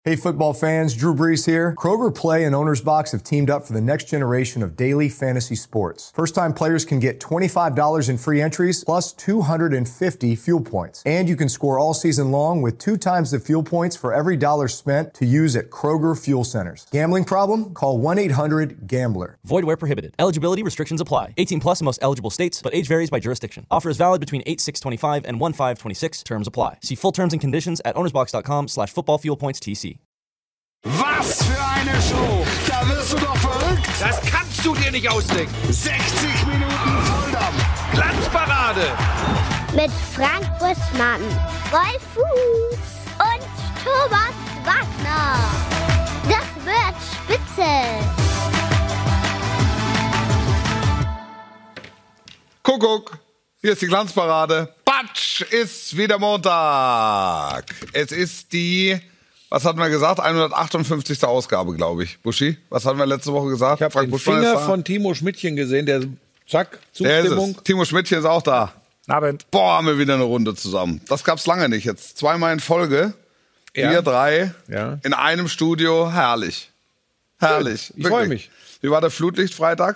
Hey football fans, Drew Brees here. Kroger Play and Owner's Box have teamed up for the next generation of daily fantasy sports. First-time players can get $25 in free entries plus 250 fuel points. And you can score all season long with 2 times the fuel points for every dollar spent to use at Kroger Fuel Centers. Gambling problem? Call 1-800-GAMBLER. Void where prohibited. Eligibility restrictions apply. 18 plus in most eligible states, but age varies by jurisdiction. Offer is valid between 8/6/25 and 1/5/26. Terms apply. See full terms and conditions at ownersbox.com/footballfuelpoints-TC. Was für eine Show! Da wirst du doch verrückt! Das kannst du dir nicht ausdenken! 60 Minuten Volldampf! Glanzparade! Mit Frank Buschmann, Wolf Fuß und Thomas Wagner. Das wird spitze! Kuckuck, hier ist die Glanzparade. Batsch, ist wieder Montag. Es ist die, was hatten wir gesagt, 158. Ausgabe, glaube ich. Buschi, was hatten wir letzte Woche gesagt? Ich habe den Finger von Timo Schmidtchen gesehen, der zack, Zustimmung. Timo Schmidtchen ist auch da. Abend. Boah, haben wir wieder eine Runde zusammen. Das gab's lange nicht. Jetzt zweimal in Folge. Ja. Wir drei Ja. in einem Studio. Herrlich. Herrlich. Ich freue mich. Wie war der Flutlichtfreitag?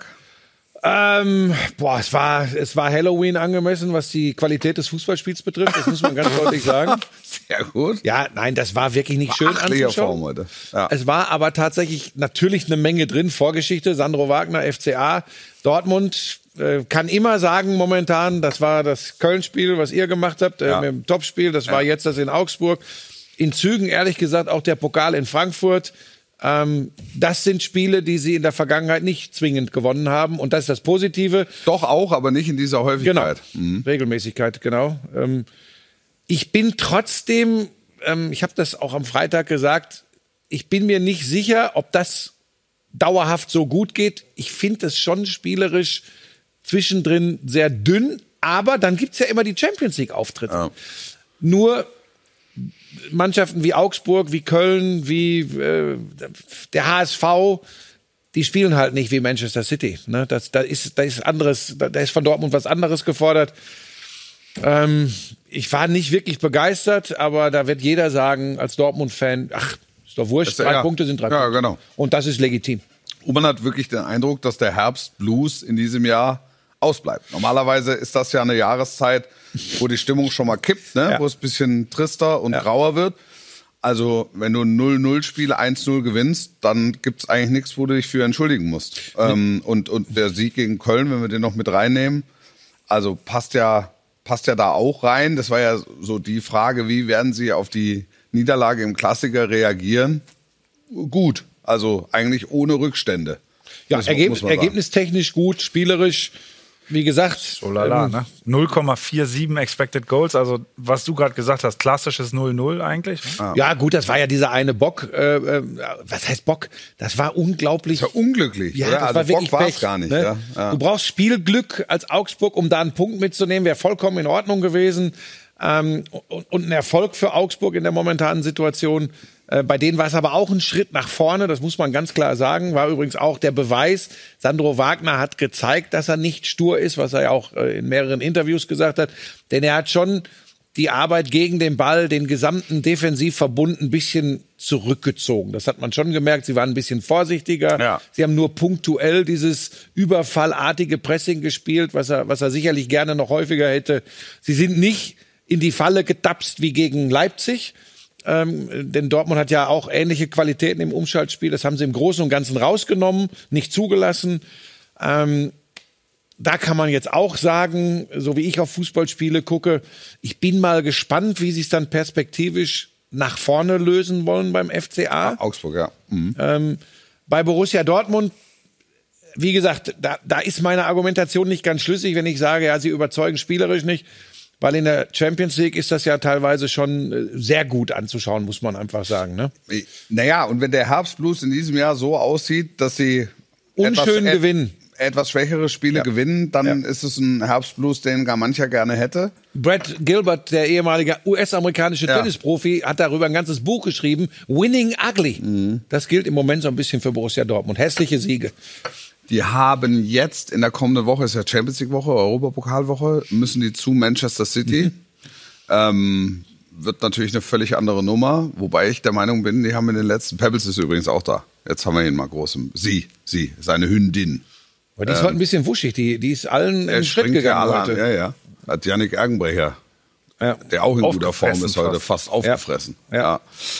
Es war Halloween angemessen, was die Qualität des Fußballspiels betrifft. Das muss man ganz deutlich sagen. Sehr gut. Ja, nein, das war wirklich nicht schön Beachtlicher Form anzuschauen. heute. Ja. Es war aber tatsächlich natürlich eine Menge drin. Vorgeschichte, Sandro Wagner, FCA, Dortmund. Kann immer sagen momentan, das war das Köln-Spiel, was ihr gemacht habt, mit dem Topspiel. Das war jetzt das in Augsburg. In Zügen, ehrlich gesagt, auch der Pokal in Frankfurt. Das sind Spiele, die sie in der Vergangenheit nicht zwingend gewonnen haben. Und das ist das Positive. Doch auch, aber nicht in dieser Häufigkeit. Genau, Regelmäßigkeit, genau. Ich bin trotzdem, ich habe das auch am Freitag gesagt, ich bin mir nicht sicher, ob das dauerhaft so gut geht. Ich finde es schon spielerisch zwischendrin sehr dünn, aber dann gibt's ja immer die Champions-League-Auftritte. Ja. Nur Mannschaften wie Augsburg, wie Köln, wie der HSV, die spielen halt nicht wie Manchester City. Ne? Da ist von Dortmund was anderes gefordert. Ich war nicht wirklich begeistert, aber da wird jeder sagen, als Dortmund-Fan, ach, ist doch wurscht, 3 Punkte sind 3 Punkte. Genau. Und das ist legitim. Und man hat wirklich den Eindruck, dass der Herbstblues in diesem Jahr ausbleibt. Normalerweise ist das ja eine Jahreszeit, wo die Stimmung schon mal kippt, ne? Wo es ein bisschen trister und grauer wird. Also wenn du ein 0-0-Spiel 1-0 gewinnst, dann gibt's eigentlich nichts, wo du dich für entschuldigen musst. Und der Sieg gegen Köln, wenn wir den noch mit reinnehmen, also passt ja da auch rein. Das war ja so die Frage, wie werden sie auf die Niederlage im Klassiker reagieren? Gut, also eigentlich ohne Rückstände. Ja, ergebnistechnisch gut, spielerisch, wie gesagt. So lala, ne? 0,47 Expected Goals, also was du gerade gesagt hast, klassisches 0-0 eigentlich. Ja gut, das war ja dieser eine Bock, was heißt Bock? Das war unglaublich. Das war unglücklich, ja, oder? das Also war wirklich Bock war es Pech, gar nicht. Ne? Ja. Du brauchst Spielglück als Augsburg, um da einen Punkt mitzunehmen, wäre vollkommen in Ordnung gewesen. Und ein Erfolg für Augsburg in der momentanen Situation. Bei denen war es aber auch ein Schritt nach vorne, das muss man ganz klar sagen. War übrigens auch der Beweis, Sandro Wagner hat gezeigt, dass er nicht stur ist, was er ja auch in mehreren Interviews gesagt hat. Denn er hat schon die Arbeit gegen den Ball, den gesamten Defensivverbund ein bisschen zurückgezogen. Das hat man schon gemerkt, sie waren ein bisschen vorsichtiger. Ja. Sie haben nur punktuell dieses überfallartige Pressing gespielt, was er sicherlich gerne noch häufiger hätte. Sie sind nicht in die Falle getapst wie gegen Leipzig. Denn Dortmund hat ja auch ähnliche Qualitäten im Umschaltspiel. Das haben sie im Großen und Ganzen rausgenommen, nicht zugelassen. Da kann man jetzt auch sagen, so wie ich auf Fußballspiele gucke, ich bin mal gespannt, wie sie es dann perspektivisch nach vorne lösen wollen beim FCA. Augsburg, ja. Bei Borussia Dortmund, wie gesagt, da ist meine Argumentation nicht ganz schlüssig, wenn ich sage, ja, sie überzeugen spielerisch nicht. Weil in der Champions League ist das ja teilweise schon sehr gut anzuschauen, muss man einfach sagen. Ne? Naja, und wenn der Herbstblues in diesem Jahr so aussieht, dass sie unschön gewinnen, etwas schwächere Spiele gewinnen, dann ist es ein Herbstblues, den gar mancher gerne hätte. Brad Gilbert, der ehemalige US-amerikanische Tennisprofi, hat darüber ein ganzes Buch geschrieben, Winning Ugly. Das gilt im Moment so ein bisschen für Borussia Dortmund. Hässliche Siege. Die haben jetzt in der kommenden Woche, ist ja Champions League Woche, Europapokalwoche, müssen die zu Manchester City. wird natürlich eine völlig andere Nummer, wobei ich der Meinung bin, die haben in den letzten, Pebbles ist übrigens auch da. Jetzt haben wir ihn mal groß. Sie, seine Hündin. Aber die ist heute ein bisschen wuschig, die ist allen in den Schritt gegangen heute. Ja. Hat Yannick Ergenbrecher, der auch in guter Form ist, heute fast aufgefressen. Ja.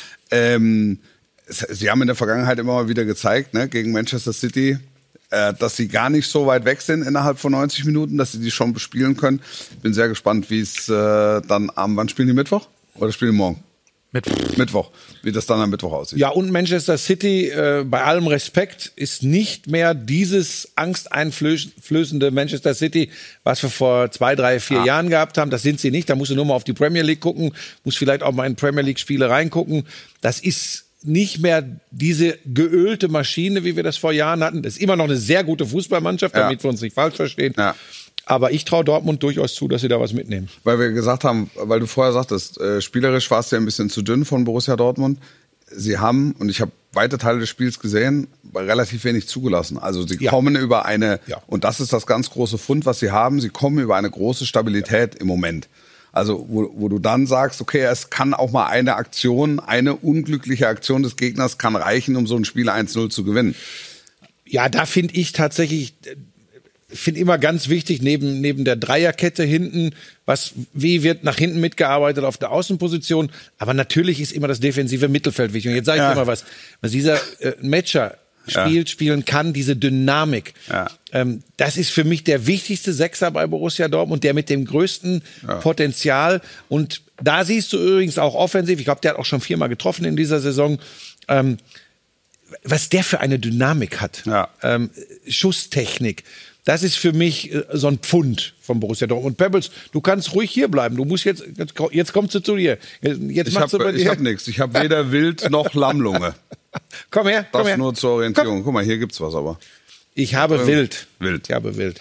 Sie haben in der Vergangenheit immer mal wieder gezeigt, ne, gegen Manchester City, dass sie gar nicht so weit weg sind innerhalb von 90 Minuten, dass sie die schon bespielen können. Bin sehr gespannt, wie es dann wann spielen die Mittwoch? Oder spielen die morgen? Mittwoch. Wie das dann am Mittwoch aussieht. Ja, und Manchester City, bei allem Respekt, ist nicht mehr dieses angsteinflößende Manchester City, was wir vor 2, 3, 4 Jahren gehabt haben. Das sind sie nicht. Da musst du nur mal auf die Premier League gucken, musst vielleicht auch mal in Premier League Spiele reingucken. Das ist nicht mehr diese geölte Maschine, wie wir das vor Jahren hatten. Das ist immer noch eine sehr gute Fußballmannschaft, damit wir uns nicht falsch verstehen. Ja. Aber ich traue Dortmund durchaus zu, dass sie da was mitnehmen. Weil wir gesagt haben, weil du vorher sagtest, spielerisch war es ja ein bisschen zu dünn von Borussia Dortmund. Sie haben, und ich habe weite Teile des Spiels gesehen, relativ wenig zugelassen. Also sie kommen über eine, und das ist das ganz große Fund, was sie haben, sie kommen über eine große Stabilität im Moment. Also wo du dann sagst, okay, es kann auch mal eine Aktion, eine unglückliche Aktion des Gegners kann reichen, um so ein Spiel 1-0 zu gewinnen. Ja, da finde ich tatsächlich... finde immer ganz wichtig, neben der Dreierkette hinten, wie wird nach hinten mitgearbeitet auf der Außenposition. Aber natürlich ist immer das defensive Mittelfeld wichtig. Und jetzt sage ich dir mal was dieser Matcher spielen kann, diese Dynamik. Ja. Das ist für mich der wichtigste Sechser bei Borussia Dortmund, der mit dem größten Potenzial. Und da siehst du übrigens auch offensiv, ich glaube, der hat auch schon 4-mal getroffen in dieser Saison, was der für eine Dynamik hat. Ja. Schusstechnik. Das ist für mich so ein Pfund von Borussia Dortmund. Und Pebbles, du kannst ruhig hier bleiben. Du musst jetzt kommst du zu dir. Ich habe nichts. Ich habe weder Wild noch Lammlunge. Komm her. Das nur zur Orientierung. Guck mal, hier gibt's was aber. Ich habe Wild. Ich habe Wild.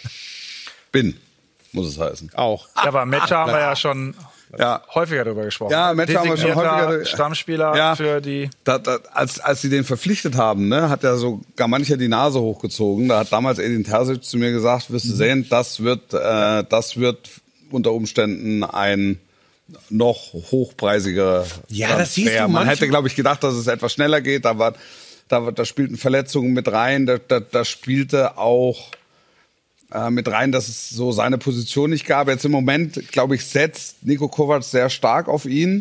Muss es heißen. Auch. Ja, aber Matcher haben wir ja schon häufiger darüber gesprochen. Ja, Matcher haben wir schon häufiger. Stammspieler für die... Als sie den verpflichtet haben, ne, hat ja sogar mancher die Nase hochgezogen. Da hat damals Edin Terzic zu mir gesagt, wirst du sehen, das wird unter Umständen ein noch hochpreisiger Transfer. Das siehst du. Man hätte, glaube ich, gedacht, dass es etwas schneller geht. Da spielten Verletzungen mit rein. Da spielte auch mit rein, dass es so seine Position nicht gab. Jetzt im Moment, glaube ich, setzt Niko Kovac sehr stark auf ihn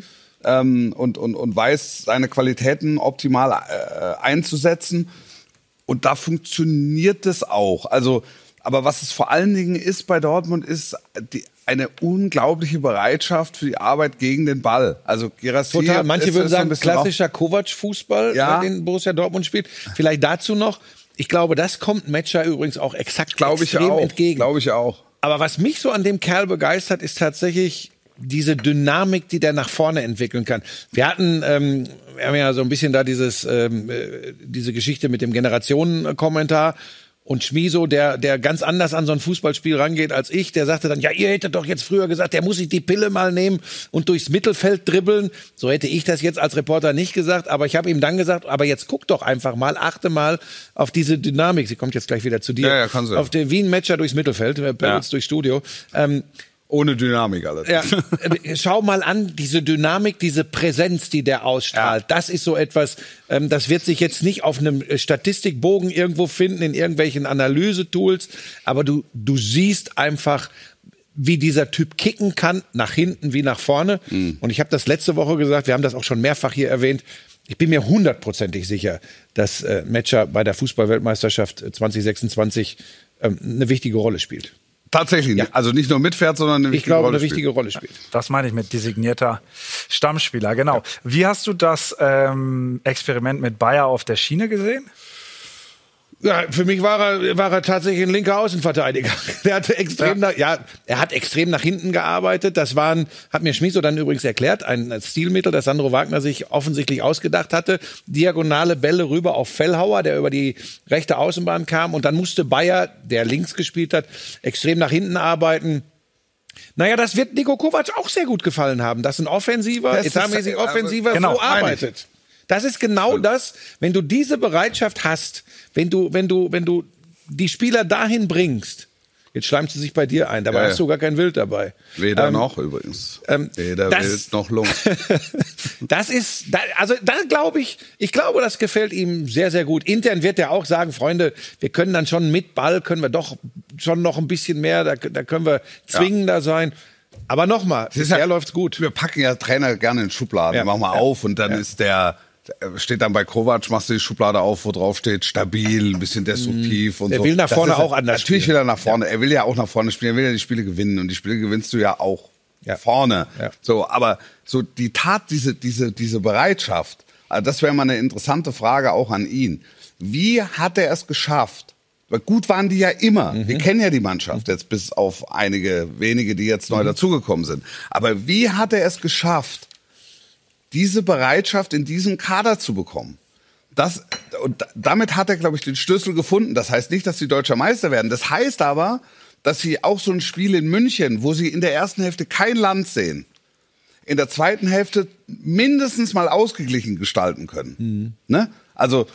und weiß, seine Qualitäten optimal einzusetzen. Und da funktioniert es auch. Also, aber was es vor allen Dingen ist bei Dortmund, ist eine unglaubliche Bereitschaft für die Arbeit gegen den Ball. Also Guirassy, total. Manche würden sagen, klassischer Kovac-Fußball, den Borussia Dortmund spielt. Vielleicht dazu noch. Ich glaube, das kommt Matcher übrigens auch extrem entgegen. Glaube ich auch. Aber was mich so an dem Kerl begeistert, ist tatsächlich diese Dynamik, die der nach vorne entwickeln kann. Wir haben ja so ein bisschen da diese Geschichte mit dem Generationenkommentar. Und Schmiso, der ganz anders an so ein Fußballspiel rangeht als ich, der sagte dann, ja, ihr hättet doch jetzt früher gesagt, der muss sich die Pille mal nehmen und durchs Mittelfeld dribbeln. So hätte ich das jetzt als Reporter nicht gesagt, aber ich habe ihm dann gesagt, aber jetzt guck doch einfach mal, achte mal auf diese Dynamik. Sie kommt jetzt gleich wieder zu dir. Ja, kann sie. Auf den Wien-Matcher durchs Mittelfeld, durchs Studio. Ohne Dynamik allerdings. Ja, schau mal an, diese Dynamik, diese Präsenz, die der ausstrahlt. Ja. Das ist so etwas, das wird sich jetzt nicht auf einem Statistikbogen irgendwo finden, in irgendwelchen Analysetools, aber du siehst einfach, wie dieser Typ kicken kann, nach hinten wie nach vorne. Mhm. Und ich habe das letzte Woche gesagt, wir haben das auch schon mehrfach hier erwähnt, ich bin mir 100%ig sicher, dass Matcher bei der Fußball-Weltmeisterschaft 2026 eine wichtige Rolle spielt. Tatsächlich, also nicht nur mitfährt, sondern eine wichtige Rolle spielt. Das meine ich mit designierter Stammspieler, genau. Ja. Wie hast du das Experiment mit Bayer auf der Schiene gesehen? Ja, für mich war er tatsächlich ein linker Außenverteidiger. Der hatte er hat extrem nach hinten gearbeitet. Das hat mir Schmiso dann übrigens erklärt, ein Stilmittel, das Sandro Wagner sich offensichtlich ausgedacht hatte. Diagonale Bälle rüber auf Fellhauer, der über die rechte Außenbahn kam. Und dann musste Bayer, der links gespielt hat, extrem nach hinten arbeiten. Naja, das wird Niko Kovac auch sehr gut gefallen haben, dass ein etatmäßig Offensiver so arbeitet. Das ist genau das, wenn du diese Bereitschaft hast, wenn du die Spieler dahin bringst, Jetzt schleimt sie sich bei dir ein. Dabei hast du gar kein Wild dabei. Weder noch übrigens. Weder Wild noch Lung. Da glaube ich glaube, das gefällt ihm sehr, sehr gut. Intern wird er auch sagen, Freunde, wir können dann schon mit Ball, können wir doch schon noch ein bisschen mehr, da können wir zwingender sein. Aber nochmal, bisher läuft's gut. Wir packen ja Trainer gerne in Schubladen, machen wir auf und dann ist steht dann bei Kovac, machst du die Schublade auf, wo drauf steht, stabil, ein bisschen destruktiv und so. Er will nach vorne auch anders spielen. Natürlich will er nach vorne. Er will ja auch nach vorne spielen. Er will ja die Spiele gewinnen. Und die Spiele gewinnst du ja auch vorne. Ja. So, aber so die Tat, diese Bereitschaft, also das wäre mal eine interessante Frage auch an ihn. Wie hat er es geschafft? Weil gut waren die ja immer. Wir kennen ja die Mannschaft jetzt bis auf einige wenige, die jetzt neu dazugekommen sind. Aber wie hat er es geschafft, diese Bereitschaft in diesem Kader zu bekommen? Und damit hat er, glaube ich, den Schlüssel gefunden. Das heißt nicht, dass sie Deutscher Meister werden. Das heißt aber, dass sie auch so ein Spiel in München, wo sie in der ersten Hälfte kein Land sehen, in der zweiten Hälfte mindestens mal ausgeglichen gestalten können. Ne? Also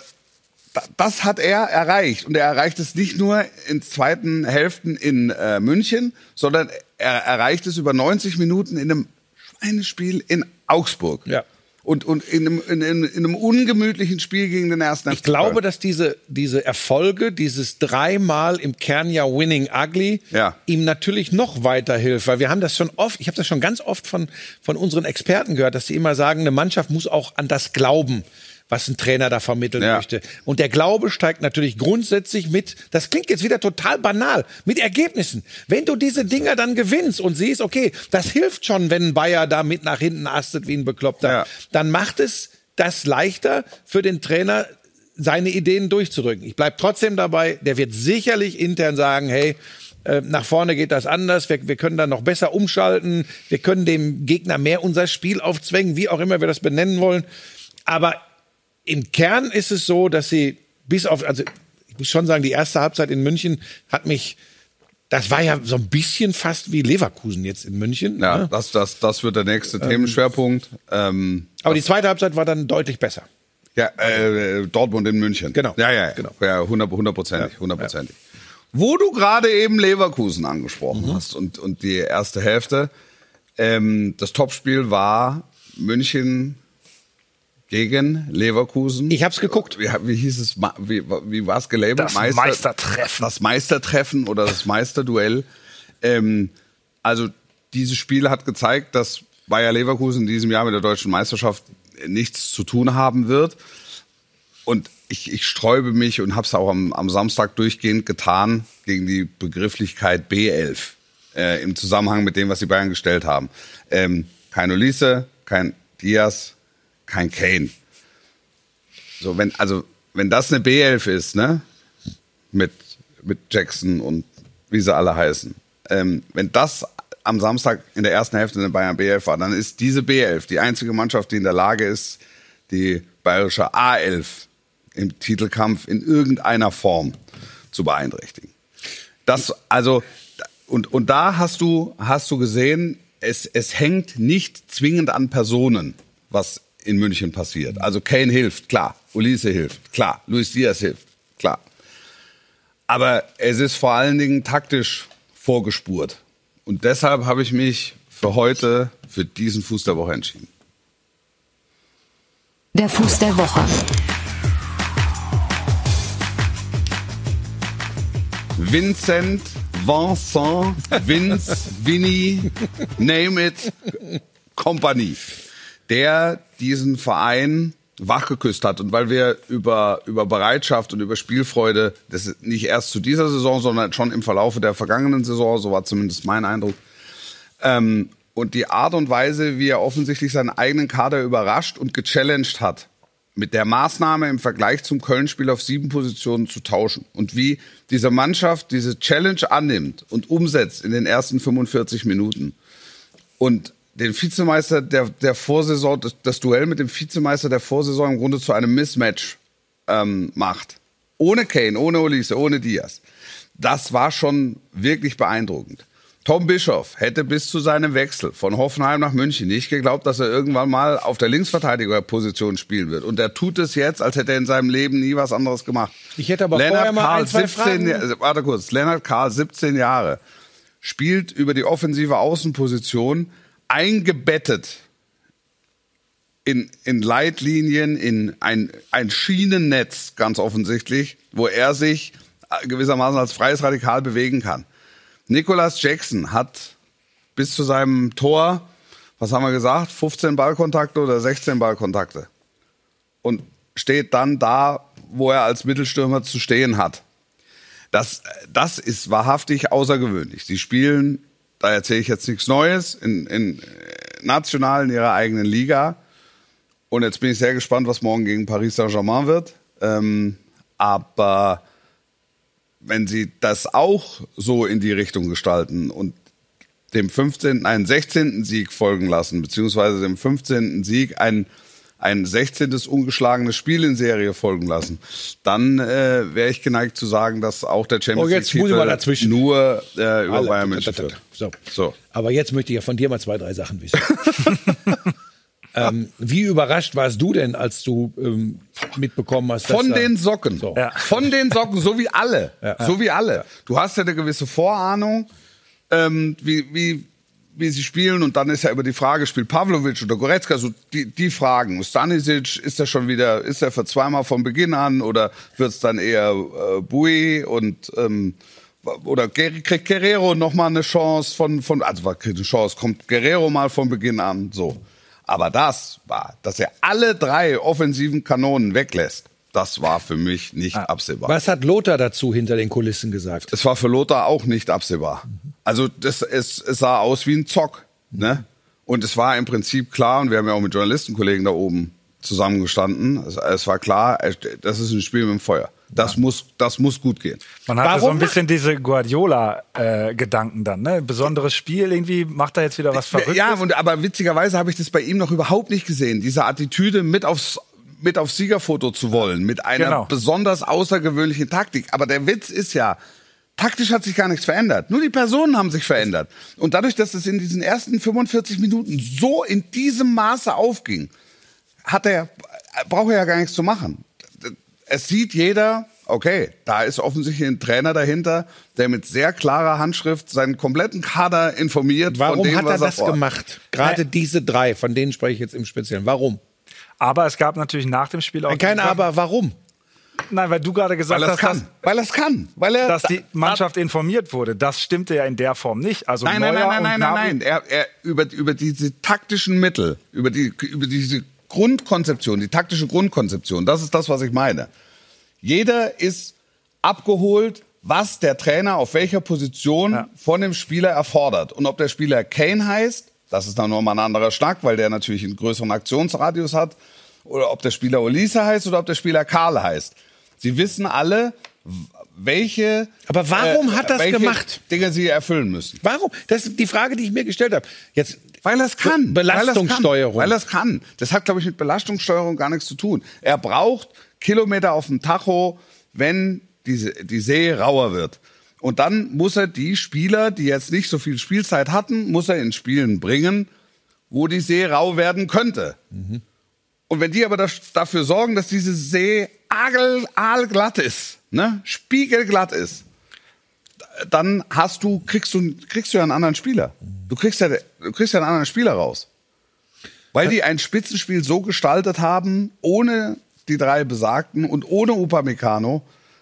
das hat er erreicht. Und er erreicht es nicht nur in zweiten Hälften in München, sondern er erreicht es über 90 Minuten in einem Schweinespiel in Augsburg. Ja. Und in einem ungemütlichen Spiel gegen den ersten FC. Ich glaube, dass diese Erfolge, dieses dreimal im Kern ja Winning Ugly, ihm natürlich noch weiterhilft. Weil wir haben das schon oft, ich habe das schon ganz oft von unseren Experten gehört, dass sie immer sagen, eine Mannschaft muss auch an das glauben, was ein Trainer da vermitteln möchte. Und der Glaube steigt natürlich grundsätzlich mit, das klingt jetzt wieder total banal, mit Ergebnissen. Wenn du diese Dinger dann gewinnst und siehst, okay, das hilft schon, wenn ein Bayer da mit nach hinten astet wie ein Bekloppter, dann macht es das leichter für den Trainer, seine Ideen durchzudrücken. Ich bleib trotzdem dabei, der wird sicherlich intern sagen, hey, nach vorne geht das anders, wir können da noch besser umschalten, wir können dem Gegner mehr unser Spiel aufzwängen, wie auch immer wir das benennen wollen. Aber im Kern ist es so, dass sie also ich muss schon sagen, die erste Halbzeit in München das war ja so ein bisschen fast wie Leverkusen jetzt in München. Ja, ne? Das wird der nächste Themenschwerpunkt. Aber die zweite Halbzeit war dann deutlich besser. Ja, Dortmund in München. Genau. Ja. Genau. Ja, hundertprozentig. Wo du gerade eben Leverkusen angesprochen hast und die erste Hälfte. Das Topspiel war München gegen Leverkusen. Ich hab's geguckt. Wie hieß es? Wie war es gelabelt? Das Meistertreffen. Das Meistertreffen oder das Meisterduell. Also dieses Spiel hat gezeigt, dass Bayer Leverkusen in diesem Jahr mit der deutschen Meisterschaft nichts zu tun haben wird. Und ich sträube mich und habe es auch am Samstag durchgehend getan gegen die Begrifflichkeit B11 im Zusammenhang mit dem, was die Bayern gestellt haben. Kein Olise, kein Diaz, kein Kane. So, wenn das eine B11 ist, ne, mit Jackson und wie sie alle heißen, wenn das am Samstag in der ersten Hälfte in der Bayern B11 war, dann ist diese B11 die einzige Mannschaft, die in der Lage ist, die bayerische A11 im Titelkampf in irgendeiner Form zu beeinträchtigen. Und da hast du gesehen, es hängt nicht zwingend an Personen, was in München passiert. Also Kane hilft, klar. Olise hilft, klar. Luis Diaz hilft, klar. Aber es ist vor allen Dingen taktisch vorgespurt. Und deshalb habe ich mich für heute, für diesen Fuß der Woche entschieden. Der Fuß der Woche. Vincent, Vince, Vinny, name it, Company, der diesen Verein wachgeküsst hat. Und weil wir über Bereitschaft und über Spielfreude, das ist nicht erst zu dieser Saison, sondern schon im Verlaufe der vergangenen Saison, so war zumindest mein Eindruck, und die Art und Weise, wie er offensichtlich seinen eigenen Kader überrascht und gechallenged hat, mit der Maßnahme im Vergleich zum Köln-Spiel auf 7 Positionen zu tauschen. Und wie diese Mannschaft diese Challenge annimmt und umsetzt in den ersten 45 Minuten. Und den Vizemeister der Vorsaison, das Duell mit dem Vizemeister der Vorsaison im Grunde zu einem Mismatch macht. Ohne Kane, ohne Olise, ohne Diaz. Das war schon wirklich beeindruckend. Tom Bischoff hätte bis zu seinem Wechsel von Hoffenheim nach München nicht geglaubt, dass er irgendwann mal auf der Linksverteidigerposition spielen wird. Und er tut es jetzt, als hätte er in seinem Leben nie was anderes gemacht. Ich hätte aber vorher mal ein, zwei 17, Fragen. warte kurz. Lennart Kahl, 17 Jahre, spielt über die offensive Außenposition, eingebettet in Leitlinien, in ein Schienennetz, ganz offensichtlich, wo er sich gewissermaßen als freies Radikal bewegen kann. Nicolas Jackson hat bis zu seinem Tor, was haben wir gesagt, 15 Ballkontakte oder 16 Ballkontakte. Und steht dann da, wo er als Mittelstürmer zu stehen hat. Das ist wahrhaftig außergewöhnlich. Sie spielen, da erzähle ich jetzt nichts Neues, in national in ihrer eigenen Liga. Und jetzt bin ich sehr gespannt, was morgen gegen Paris Saint-Germain wird. Aber wenn sie das auch so in die Richtung gestalten und dem 16. Sieg folgen lassen, beziehungsweise dem 15. Sieg ein 16. ungeschlagenes Spiel in Serie folgen lassen, dann wäre ich geneigt zu sagen, dass auch der Champions League-Titel nur über Bayern München führt. So. Aber jetzt möchte ich ja von dir mal 2, 3 Sachen wissen. Wie überrascht warst du denn, als du mitbekommen hast, dass von den Socken. So. Ja. Von den Socken, so wie alle. Ja. So wie alle. Du hast ja eine gewisse Vorahnung, wie sie spielen. Und dann ist ja über die Frage, spielt Pavlovic oder Goretzka, so die Fragen. Stanisic, ist er für zweimal von Beginn an oder wird es dann eher Bui und oder kriegt Guerrero nochmal eine Chance kommt Guerrero mal von Beginn an, so. Aber dass er alle 3 offensiven Kanonen weglässt, das war für mich nicht absehbar. Was hat Lothar dazu hinter den Kulissen gesagt? Es war für Lothar auch nicht absehbar. Also es sah aus wie ein Zock, ne? Und es war im Prinzip klar, und wir haben ja auch mit Journalistenkollegen da oben zusammengestanden, es war klar, das ist ein Spiel mit dem Feuer. Das muss gut gehen. Man hatte so ein bisschen diese Guardiola-Gedanken dann, ne? Besonderes Spiel, irgendwie macht er jetzt wieder was Verrücktes. Ja, aber witzigerweise habe ich das bei ihm noch überhaupt nicht gesehen. Diese Attitüde, mit aufs Siegerfoto zu wollen, mit einer besonders außergewöhnlichen Taktik. Aber der Witz ist ja, taktisch hat sich gar nichts verändert. Nur die Personen haben sich verändert. Und dadurch, dass es in diesen ersten 45 Minuten so in diesem Maße aufging, braucht er ja gar nichts zu machen. Es sieht jeder, okay, da ist offensichtlich ein Trainer dahinter, der mit sehr klarer Handschrift seinen kompletten Kader informiert. Warum von dem, hat er das gemacht? Gerade diese 3, von denen spreche ich jetzt im Speziellen. Warum? Aber es gab natürlich nach dem Spiel auch... Kein Aber, warum? Nein, weil du gerade gesagt hast, dass die Mannschaft informiert wurde. Das stimmte ja in der Form nicht. Also Nein. Er über diese taktischen Mittel, über diese Grundkonzeption, die taktische Grundkonzeption, das ist das, was ich meine. Jeder ist abgeholt, was der Trainer auf welcher Position von dem Spieler erfordert. Und ob der Spieler Kane heißt, das ist dann nochmal ein anderer Schnack, weil der natürlich einen größeren Aktionsradius hat, oder ob der Spieler Olise heißt oder ob der Spieler Karl heißt. Sie wissen alle, welche Aber warum hat das gemacht? Dinge sie erfüllen müssen. Warum? Das ist die Frage, die ich mir gestellt habe. Jetzt, weil er es kann. Belastungssteuerung. Weil er es kann. Das hat, glaube ich, mit Belastungssteuerung gar nichts zu tun. Er braucht Kilometer auf dem Tacho, wenn die See rauer wird. Und dann muss er die Spieler, die jetzt nicht so viel Spielzeit hatten, muss er in Spielen bringen, wo die See rau werden könnte. Mhm. Und wenn die aber dafür sorgen, dass diese See aalglatt ist, ne, spiegelglatt ist, dann kriegst du ja einen anderen Spieler. Du kriegst ja einen anderen Spieler raus. Weil die ein Spitzenspiel so gestaltet haben, ohne die 3 Besagten und ohne Upamecano,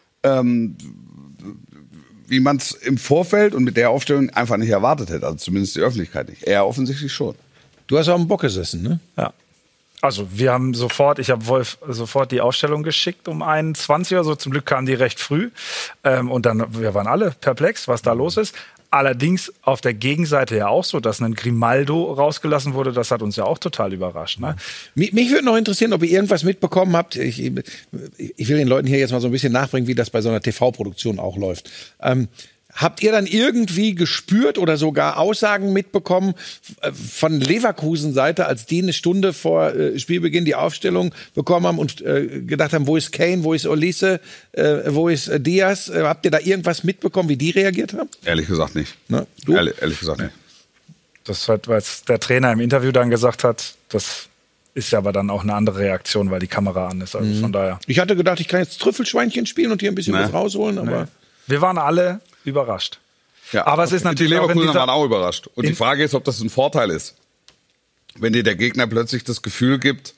wie man es im Vorfeld und mit der Aufstellung einfach nicht erwartet hätte. Also zumindest die Öffentlichkeit nicht. Er offensichtlich schon. Du hast auf dem Bock gesessen, ne? Ja. Also ich habe Wolf sofort die Ausstellung geschickt um 21 Uhr, so zum Glück kam die recht früh. Und dann, wir waren alle perplex, was da los ist. Allerdings auf der Gegenseite ja auch so, dass ein Grimaldo rausgelassen wurde, das hat uns ja auch total überrascht. Ne? Mich würde noch interessieren, ob ihr irgendwas mitbekommen habt. Ich will den Leuten hier jetzt mal so ein bisschen nachbringen, wie das bei so einer TV-Produktion auch läuft. Habt ihr dann irgendwie gespürt oder sogar Aussagen mitbekommen von Leverkusen-Seite, als die eine Stunde vor Spielbeginn die Aufstellung bekommen haben und gedacht haben, wo ist Kane, wo ist Olise, wo ist Diaz? Habt ihr da irgendwas mitbekommen, wie die reagiert haben? Ehrlich gesagt nicht. Na, du? Ehrlich gesagt nicht. Das hat, weil der Trainer im Interview dann gesagt hat, das ist ja aber dann auch eine andere Reaktion, weil die Kamera an ist. Also von daher. Ich hatte gedacht, ich kann jetzt Trüffelschweinchen spielen und hier ein bisschen was rausholen, aber... Wir waren alle überrascht. Ja, aber es ist natürlich die Leverkusener auch waren auch überrascht. Und die Frage ist, ob das ein Vorteil ist. Wenn dir der Gegner plötzlich das Gefühl gibt,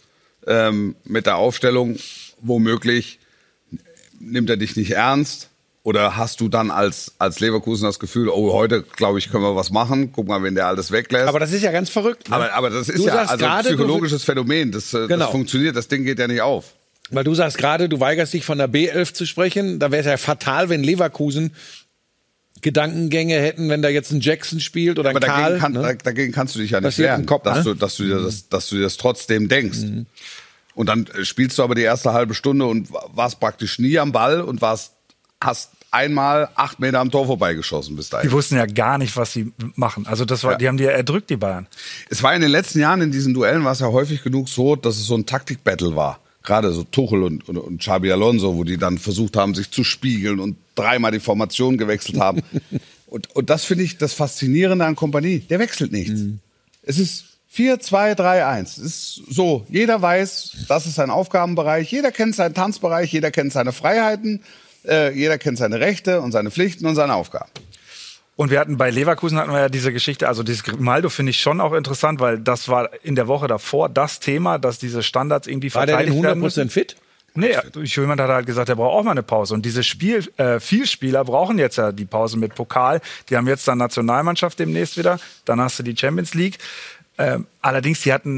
mit der Aufstellung, womöglich nimmt er dich nicht ernst. Oder hast du dann als Leverkusen das Gefühl, oh, heute, glaube ich, können wir was machen. Guck mal, wenn der alles weglässt. Aber das ist ja ganz verrückt. Ne? Aber das ist ja also ein psychologisches Phänomen. Das funktioniert, das Ding geht ja nicht auf. Weil du sagst gerade, du weigerst dich von der B11 zu sprechen. Da wäre es ja fatal, wenn Leverkusen Gedankengänge hätten, wenn da jetzt ein Jackson spielt oder ein Karl. Dagegen kannst du dich ja nicht wehren, dass du dir das trotzdem denkst. Und dann spielst du aber die erste halbe Stunde und warst praktisch nie am Ball und hast einmal 8 Meter am Tor vorbeigeschossen bis dahin. Die wussten ja gar nicht, was sie machen. Also die haben die ja erdrückt, die Bayern. Es war in den letzten Jahren in diesen Duellen war es ja häufig genug so, dass es so ein Taktik-Battle war. Gerade so Tuchel und Xabi Alonso, wo die dann versucht haben, sich zu spiegeln und 3-mal die Formation gewechselt haben. und das finde ich das Faszinierende an Kompanie. Der wechselt nichts. Es ist 4-2-3-1. Es ist so, jeder weiß, das ist sein Aufgabenbereich. Jeder kennt seinen Tanzbereich, jeder kennt seine Freiheiten, jeder kennt seine Rechte und seine Pflichten und seine Aufgaben. Und bei Leverkusen hatten wir ja diese Geschichte, also dieses Grimaldo finde ich schon auch interessant, weil das war in der Woche davor das Thema, dass diese Standards irgendwie verteidigt werden müssen. War der denn 100% fit? Nee, jemand hat halt gesagt, er braucht auch mal eine Pause. Und diese Vielspieler brauchen jetzt ja die Pause mit Pokal. Die haben jetzt dann Nationalmannschaft demnächst wieder. Dann hast du die Champions League. Allerdings, die hatten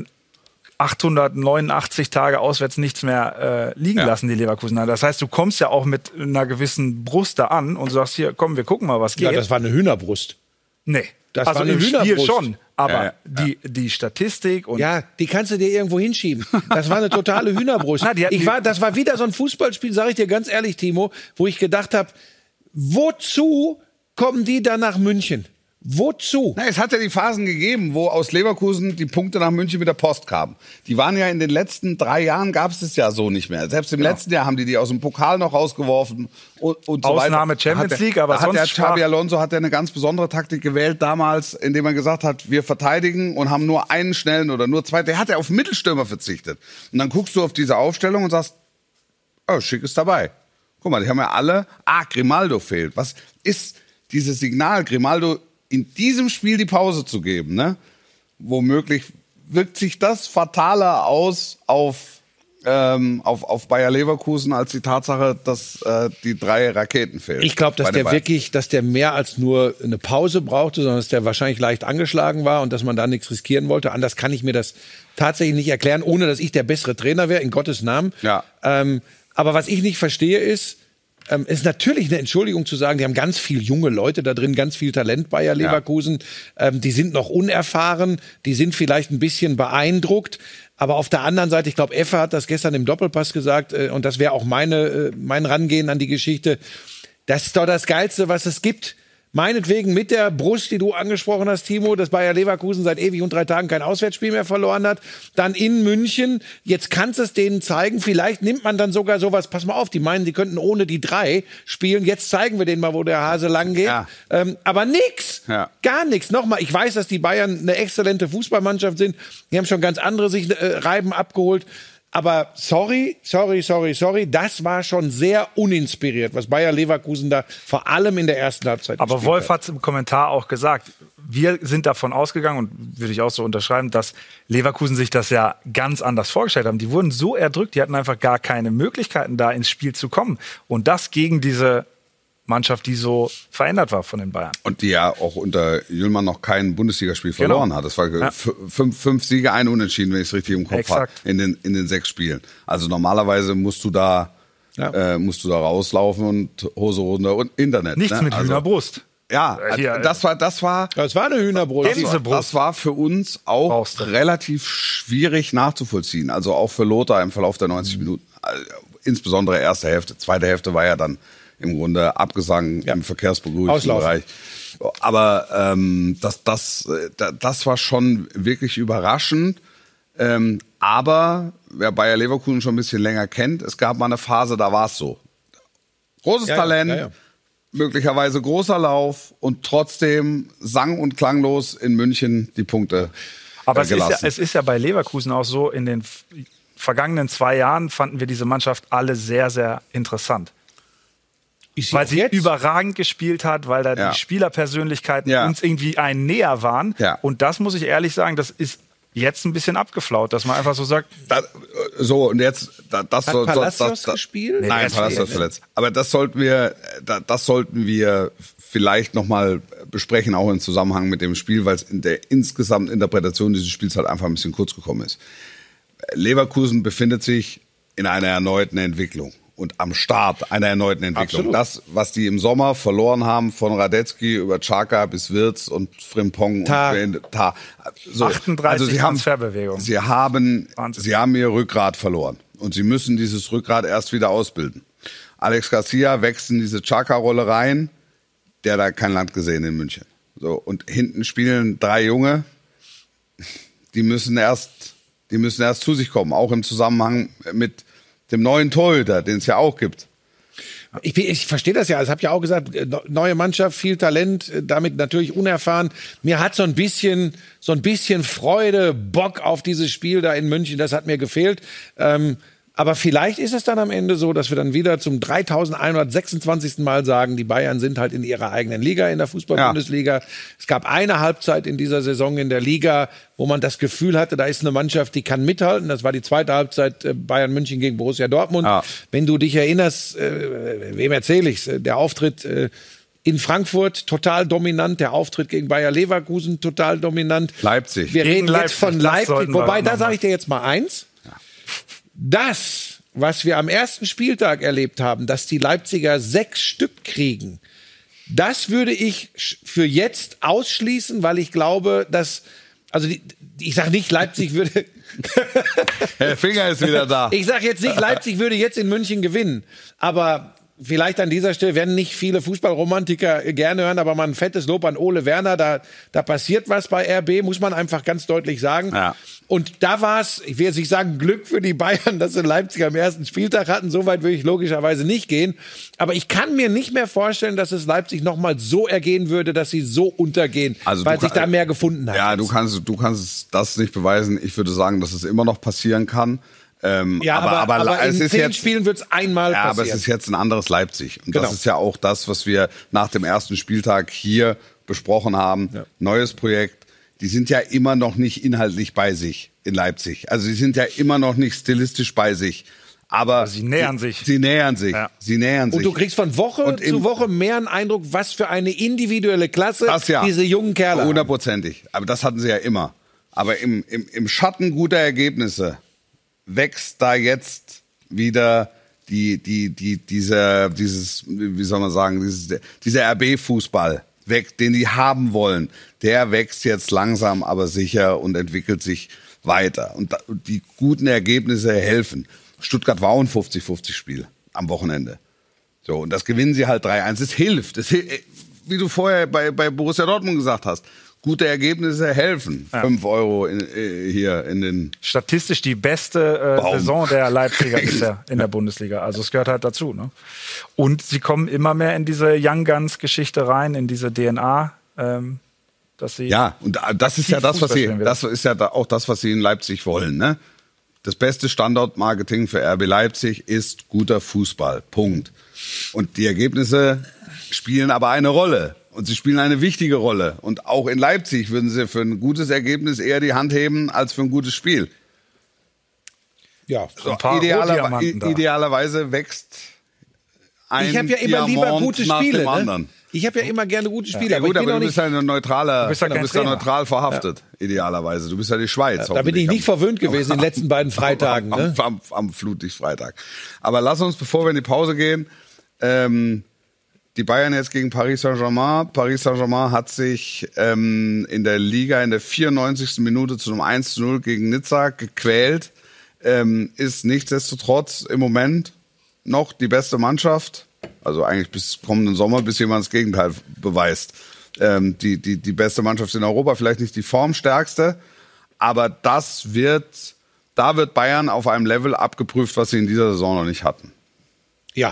889 Tage auswärts nichts mehr liegen lassen, die Leverkusener. Das heißt, du kommst ja auch mit einer gewissen Brust da an und sagst, hier, komm, wir gucken mal, was geht. Ja, das war eine Hühnerbrust. Nee, das also war eine im Hühnerbrust. Spiel schon. Aber die Statistik und... Ja, die kannst du dir irgendwo hinschieben. Das war eine totale Hühnerbrust. Das war wieder so ein Fußballspiel, sage ich dir ganz ehrlich, Timo, wo ich gedacht habe, wozu kommen die da nach München? Wozu? Na, es hat ja die Phasen gegeben, wo aus Leverkusen die Punkte nach München mit der Post kamen. Die waren ja in den letzten 3 Jahren, gab es ja so nicht mehr. Selbst im letzten Jahr haben die aus dem Pokal noch rausgeworfen und so weiter. Ausnahme Champions League, aber sonst... Xabi Alonso hat ja eine ganz besondere Taktik gewählt damals, indem er gesagt hat, wir verteidigen und haben nur einen schnellen oder nur 2. Der hat ja auf Mittelstürmer verzichtet. Und dann guckst du auf diese Aufstellung und sagst, oh, Schick ist dabei. Guck mal, die haben ja alle, Grimaldo fehlt. Was ist dieses Signal, Grimaldo in diesem Spiel die Pause zu geben, ne? Womöglich wirkt sich das fataler aus auf Bayer Leverkusen als die Tatsache, dass die 3 Raketen fehlen. Ich glaube, dass der mehr als nur eine Pause brauchte, sondern dass der wahrscheinlich leicht angeschlagen war und dass man da nichts riskieren wollte. Anders kann ich mir das tatsächlich nicht erklären, ohne dass ich der bessere Trainer wäre, in Gottes Namen. Ja. Aber was ich nicht verstehe ist natürlich eine Entschuldigung zu sagen, die haben ganz viel junge Leute da drin, ganz viel Talent Bayer Leverkusen. Die sind noch unerfahren, die sind vielleicht ein bisschen beeindruckt. Aber auf der anderen Seite, ich glaube, Effe hat das gestern im Doppelpass gesagt, und das wäre auch mein Rangehen an die Geschichte, das ist doch das Geilste, was es gibt. Meinetwegen mit der Brust, die du angesprochen hast, Timo, dass Bayer Leverkusen seit ewig und 3 Tagen kein Auswärtsspiel mehr verloren hat. Dann in München. Jetzt kannst du es denen zeigen. Vielleicht nimmt man dann sogar sowas. Pass mal auf, die meinen, die könnten ohne die 3 spielen. Jetzt zeigen wir denen mal, wo der Hase lang geht. Ja. Aber nix. Ja. Gar nichts. Nochmal, ich weiß, dass die Bayern eine exzellente Fußballmannschaft sind. Die haben schon ganz andere Reiben abgeholt. Aber sorry, das war schon sehr uninspiriert, was Bayer Leverkusen da vor allem in der ersten Halbzeit Aber Wolf hat im Kommentar auch gesagt, wir sind davon ausgegangen, und würde ich auch so unterschreiben, dass Leverkusen sich das ja ganz anders vorgestellt haben. Die wurden so erdrückt, die hatten einfach gar keine Möglichkeiten, da ins Spiel zu kommen. Und das gegen diese Mannschaft, die so verändert war von den Bayern. Und die ja auch unter Jüllmann noch kein Bundesligaspiel verloren hat. Das war 5 Siege, 1 Unentschieden, wenn ich es richtig im Kopf habe, in den 6 Spielen. Also normalerweise musst du da rauslaufen und Hose runter und Internet. Nichts mit Hühnerbrust. Ja, das war eine Hühnerbrust. Das war für uns auch relativ schwierig nachzuvollziehen. Also auch für Lothar im Verlauf der 90 Minuten. Insbesondere erste Hälfte. Zweite Hälfte war ja dann im Grunde abgesang im Verkehrsberuhigungsbereich. Aber das war schon wirklich überraschend. Aber wer Bayer Leverkusen schon ein bisschen länger kennt, es gab mal eine Phase, da war es so. Großes Talent, möglicherweise großer Lauf und trotzdem sang- und klanglos in München die Punkte Aber gelassen. es ist ja bei Leverkusen auch so, in den vergangenen 2 Jahren fanden wir diese Mannschaft alle sehr, sehr interessant. Weil sie überragend gespielt hat, weil da die Spielerpersönlichkeiten uns irgendwie einen näher waren. Ja. Und das muss ich ehrlich sagen, das ist jetzt ein bisschen abgeflaut, dass man einfach so sagt. Und jetzt, das hat Palacios gespielt? Nein, Palacios verletzt. Aber das sollten wir vielleicht nochmal besprechen, auch im Zusammenhang mit dem Spiel, weil es in der insgesamten Interpretation dieses Spiels halt einfach ein bisschen kurz gekommen ist. Leverkusen befindet sich in einer erneuten Entwicklung und am Start einer erneuten Entwicklung. Absolut. Das, was die im Sommer verloren haben, von Radetzky über Xhaka bis Wirtz und Frimpong und Ta. So, 38 Transferbewegungen. Sie haben ihr Rückgrat verloren und sie müssen dieses Rückgrat erst wieder ausbilden. Alex Garcia wächst in diese Xhaka-Rolle rein, der hat da kein Land gesehen in München. So, und hinten spielen 3 Junge, die müssen erst zu sich kommen, auch im Zusammenhang mit dem neuen Torhüter, den es ja auch gibt. Ich verstehe das ja. Ich habe ja auch gesagt, neue Mannschaft, viel Talent, damit natürlich unerfahren. Mir hat so ein bisschen Freude, Bock auf dieses Spiel da in München, das hat mir gefehlt. Aber vielleicht ist es dann am Ende so, dass wir dann wieder zum 3126. Mal sagen, die Bayern sind halt in ihrer eigenen Liga, in der Fußball-Bundesliga. Es gab eine Halbzeit in dieser Saison in der Liga, wo man das Gefühl hatte, da ist eine Mannschaft, die kann mithalten. Das war die zweite Halbzeit Bayern München gegen Borussia Dortmund. Ja. Wenn du dich erinnerst, wem erzähle ich's? Der Auftritt in Frankfurt total dominant, der Auftritt gegen Bayer Leverkusen total dominant. Leipzig. Wir reden jetzt von Leipzig, wobei, da sage ich dir jetzt mal eins. Das, was wir am ersten Spieltag erlebt haben, dass die Leipziger 6 Stück kriegen, das würde ich für jetzt ausschließen, weil ich glaube, dass, ich sage nicht, Leipzig würde... Herr Finger ist wieder da. Ich sage jetzt nicht, Leipzig würde jetzt in München gewinnen, aber... Vielleicht an dieser Stelle werden nicht viele Fußballromantiker gerne hören, aber mal ein fettes Lob an Ole Werner. Da passiert was bei RB, muss man einfach ganz deutlich sagen. Ja. Und da war es, ich will jetzt nicht sagen Glück für die Bayern, dass sie Leipzig am ersten Spieltag hatten. So weit würde ich logischerweise nicht gehen. Aber ich kann mir nicht mehr vorstellen, dass es Leipzig nochmal so ergehen würde, dass sie so untergehen, weil sich da mehr gefunden hat. Ja, du kannst das nicht beweisen. Ich würde sagen, dass es immer noch passieren kann. Aber in 10 Spielen wird es einmal passieren. Aber es ist jetzt ein anderes Leipzig. Und das ist ja auch das, was wir nach dem ersten Spieltag hier besprochen haben. Ja. Neues Projekt. Die sind ja immer noch nicht inhaltlich bei sich in Leipzig. Also sie sind ja immer noch nicht stilistisch bei sich. Aber sie nähern sich. Sie nähern sich. Ja. Sie nähern sich. Und du kriegst von Woche zu Woche mehr einen Eindruck, was für eine individuelle Klasse diese jungen Kerle haben. 100%. Aber das hatten sie ja immer. Aber im Schatten guter Ergebnisse wächst da jetzt wieder dieser RB-Fußball weg, den die haben wollen. Der wächst jetzt langsam, aber sicher und entwickelt sich weiter. Und die guten Ergebnisse helfen. Stuttgart war auch ein 50-50-Spiel am Wochenende. So, und das gewinnen sie halt 3-1. Es hilft. Wie du vorher bei Borussia Dortmund gesagt hast. Gute Ergebnisse helfen. 5 Euro hier in den... Statistisch die beste Saison der Leipziger bisher in der Bundesliga. Also es gehört halt dazu. Ne? Und sie kommen immer mehr in diese Young Guns-Geschichte rein, in diese DNA. Dass sie und das ist ja das, auch das, was sie in Leipzig wollen. Ne? Das beste Standortmarketing für RB Leipzig ist guter Fußball. Punkt. Und die Ergebnisse spielen aber eine Rolle. Und sie spielen eine wichtige Rolle. Und auch in Leipzig würden sie für ein gutes Ergebnis eher die Hand heben, als für ein gutes Spiel. Ja, so idealerweise wächst ein Ich habe ja immer lieber gute Spiele. Ne? Ich habe ja immer gerne gute Spiele. Ja, gut, aber du bist ja neutral verhaftet, ja. Idealerweise. Du bist ja die Schweiz. Da bin ich nicht verwöhnt gewesen in den letzten beiden Freitagen. Am Flutlichtfreitag. Aber lass uns, bevor wir in die Pause gehen, die Bayern jetzt gegen Paris Saint-Germain. Paris Saint-Germain hat sich in der Liga in der 94. Minute zu einem 1:0 gegen Nizza gequält. Ist nichtsdestotrotz im Moment noch die beste Mannschaft. Also eigentlich bis kommenden Sommer, bis jemand das Gegenteil beweist. Die beste Mannschaft in Europa, vielleicht nicht die formstärkste, aber da wird Bayern auf einem Level abgeprüft, was sie in dieser Saison noch nicht hatten. Ja,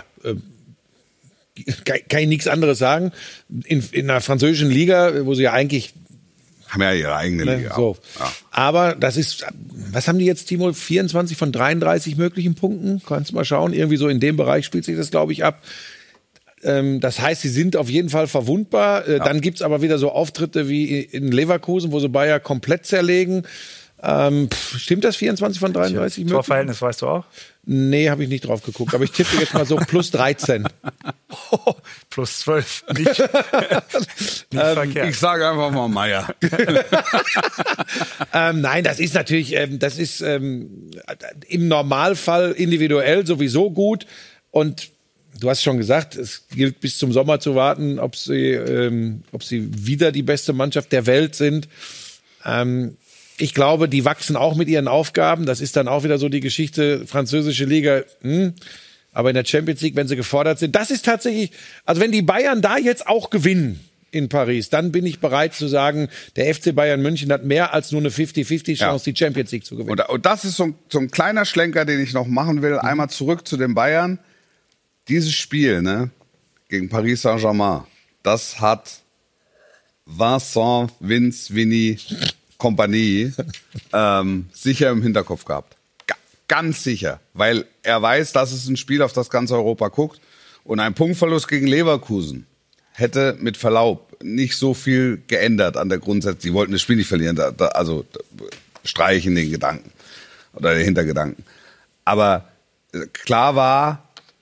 kann ich nichts anderes sagen. In der französischen Liga, wo sie ja eigentlich haben ja ihre eigene Liga. So. Ja. Aber das ist, was haben die jetzt, Timo? 24 von 33 möglichen Punkten? Kannst du mal schauen. Irgendwie so in dem Bereich spielt sich das, glaube ich, ab. Das heißt, sie sind auf jeden Fall verwundbar. Ja. Dann gibt's aber wieder so Auftritte wie in Leverkusen, wo sie Bayer komplett zerlegen. Stimmt das, 24 von 33? Torverhältnis weißt du auch? Nee, habe ich nicht drauf geguckt. Aber ich tippe jetzt mal so plus 13. Plus 12. Nicht verkehrt. Ich sage einfach mal Meier. Nein, das ist natürlich, im Normalfall individuell sowieso gut. Und du hast schon gesagt, es gilt bis zum Sommer zu warten, ob sie wieder die beste Mannschaft der Welt sind. Ich glaube, die wachsen auch mit ihren Aufgaben. Das ist dann auch wieder so die Geschichte, französische Liga. Aber in der Champions League, wenn sie gefordert sind, das ist tatsächlich, also wenn die Bayern da jetzt auch gewinnen in Paris, dann bin ich bereit zu sagen, der FC Bayern München hat mehr als nur eine 50-50 Chance, die Champions League zu gewinnen. Und das ist so ein kleiner Schlenker, den ich noch machen will. Einmal zurück zu den Bayern. Dieses Spiel, gegen Paris Saint-Germain, das hat Vincent, Vinny, Kompanie sicher im Hinterkopf gehabt. Ganz sicher. Weil er weiß, das ist ein Spiel, auf das ganz Europa guckt. Und ein Punktverlust gegen Leverkusen hätte mit Verlaub nicht so viel geändert an der Grundsatz. Die wollten das Spiel nicht verlieren. Also streichen den Gedanken oder den Hintergedanken. Aber klar war,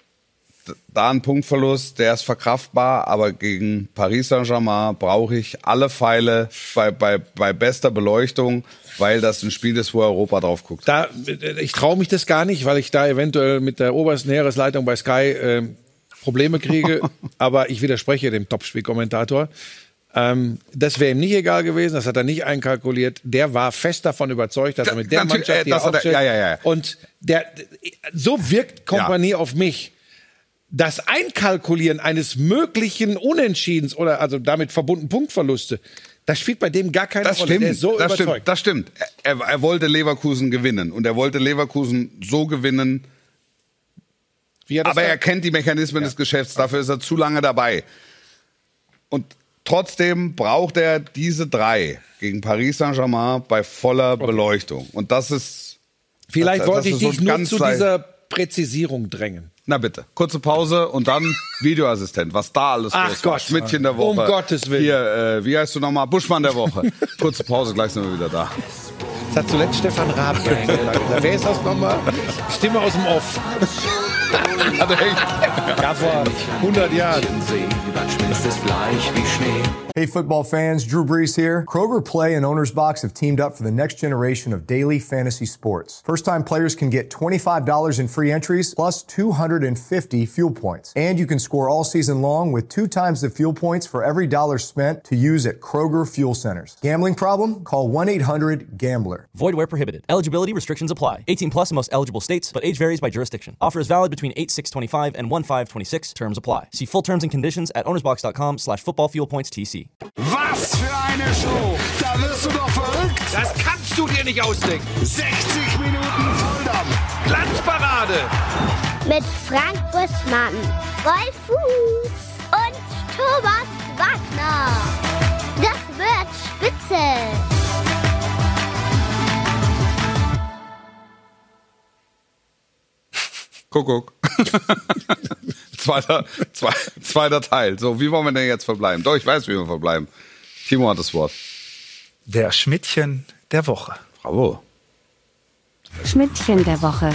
da ein Punktverlust, der ist verkraftbar, aber gegen Paris Saint-Germain brauche ich alle Pfeile bei bester Beleuchtung, weil das ein Spiel ist, wo Europa drauf guckt. Ich traue mich das gar nicht, weil ich da eventuell mit der obersten Heeresleitung bei Sky Probleme kriege, aber ich widerspreche dem Topspielkommentator. Das wäre ihm nicht egal gewesen, das hat er nicht einkalkuliert. Der war fest davon überzeugt, dass er mit der Mannschaft hier aufstellt. Und so wirkt Kompanie auf mich. Das Einkalkulieren eines möglichen Unentschiedens oder also damit verbundenen Punktverluste, das spielt bei dem gar keine Rolle. Der ist so überzeugt. Das stimmt. Er wollte Leverkusen gewinnen und er wollte Leverkusen so gewinnen, aber er kennt die Mechanismen des Geschäfts, dafür ist er zu lange dabei. Und trotzdem braucht er diese 3 gegen Paris Saint-Germain bei voller Beleuchtung. Und das ist... Vielleicht wollte ich dich nur zu dieser Präzisierung drängen. Na bitte, kurze Pause und dann Videoassistent, was da alles los war. Schmidtchen der Woche. Um Gottes Willen. Hier, wie heißt du nochmal? Buschmann der Woche. Kurze Pause, gleich sind wir wieder da. Das hat zuletzt Stefan Raab gesagt. Wer ist das nochmal? Stimme aus dem Off. Ja, vor 100 Jahren. Hey football fans, Drew Brees here. Kroger Play and Owner's Box have teamed up for the next generation of daily fantasy sports. First-time players can get $25 in free entries plus 250 fuel points. And you can score all season long with 2 times the fuel points for every dollar spent to use at Kroger Fuel Centers. Gambling problem? Call 1-800-GAMBLER. Void where prohibited. Eligibility restrictions apply. 18 plus in most eligible states, but age varies by jurisdiction. Offer is valid between 8/6/25 and 1/5/26. Terms apply. See full terms and conditions at ownersbox.com/footballfuelpoints-TC. Was für eine Show! Da wirst du doch verrückt! Das kannst du dir nicht ausdenken. 60 Minuten Volldampf! Glanzparade! Mit Frank Buschmann, Wolf Fuß und Thomas Wagner. Das wird spitze. Kuckuck. Zweiter Teil. So, wie wollen wir denn jetzt verbleiben? Doch, ich weiß, wie wir verbleiben. Timo hat das Wort. Der Schmidtchen der Woche. Bravo. Schmidtchen der Woche.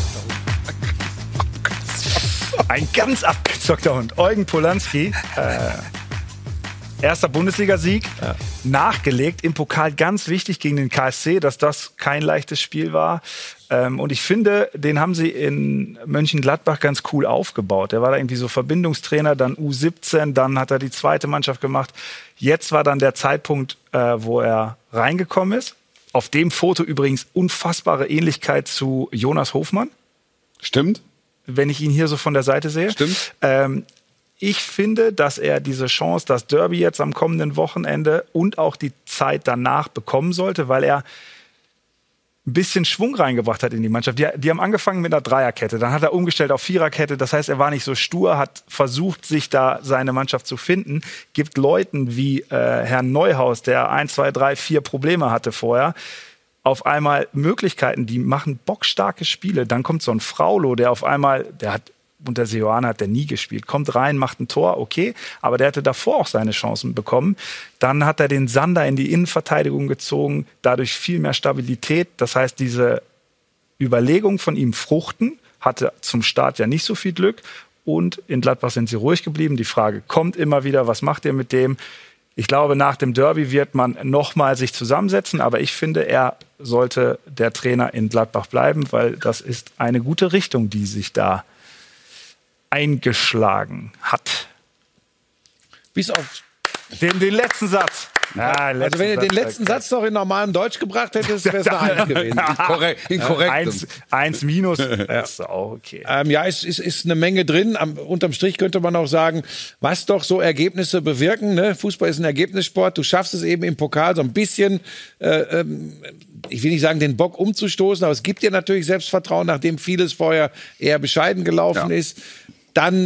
Ein ganz abgezockter Hund. Eugen Polanski. Erster Bundesligasieg. Ja. Nachgelegt im Pokal, ganz wichtig gegen den KSC, dass das kein leichtes Spiel war. Und ich finde, den haben sie in Mönchengladbach ganz cool aufgebaut. Der war da irgendwie so Verbindungstrainer, dann U17, dann hat er die zweite Mannschaft gemacht. Jetzt war dann der Zeitpunkt, wo er reingekommen ist. Auf dem Foto übrigens unfassbare Ähnlichkeit zu Jonas Hofmann. Stimmt. Wenn ich ihn hier so von der Seite sehe. Stimmt. ich finde, dass er diese Chance, das Derby jetzt am kommenden Wochenende und auch die Zeit danach bekommen sollte, weil er ein bisschen Schwung reingebracht hat in die Mannschaft. Die haben angefangen mit einer Dreierkette, dann hat er umgestellt auf Viererkette. Das heißt, er war nicht so stur, hat versucht, sich da seine Mannschaft zu finden. Gibt Leuten wie Herrn Neuhaus, der 1, 2, 3, 4 Probleme hatte vorher, auf einmal Möglichkeiten, die machen bockstarke Spiele. Dann kommt so ein Fraulo, der auf einmal, der hat unter Seoane hat der nie gespielt. Kommt rein, macht ein Tor, okay. Aber der hatte davor auch seine Chancen bekommen. Dann hat er den Sander in die Innenverteidigung gezogen. Dadurch viel mehr Stabilität. Das heißt, diese Überlegung von ihm fruchten. Hatte zum Start ja nicht so viel Glück. Und in Gladbach sind sie ruhig geblieben. Die Frage kommt immer wieder, was macht ihr mit dem? Ich glaube, nach dem Derby wird man nochmal sich zusammensetzen. Aber ich finde, er sollte der Trainer in Gladbach bleiben, weil das ist eine gute Richtung, die sich da eingeschlagen hat. Bis auf den letzten Satz. Also wenn ihr den letzten Satz noch in normalem Deutsch gebracht hättest, wäre es eine 1 gewesen. Inkorrekt. 1 minus, ist auch okay. Ja, es ist eine Menge drin. Unterm Strich könnte man auch sagen, was doch so Ergebnisse bewirken. Ne? Fußball ist ein Ergebnissport. Du schaffst es eben im Pokal so ein bisschen, ich will nicht sagen, den Bock umzustoßen, aber es gibt dir natürlich Selbstvertrauen, nachdem vieles vorher eher bescheiden gelaufen ist. Dann,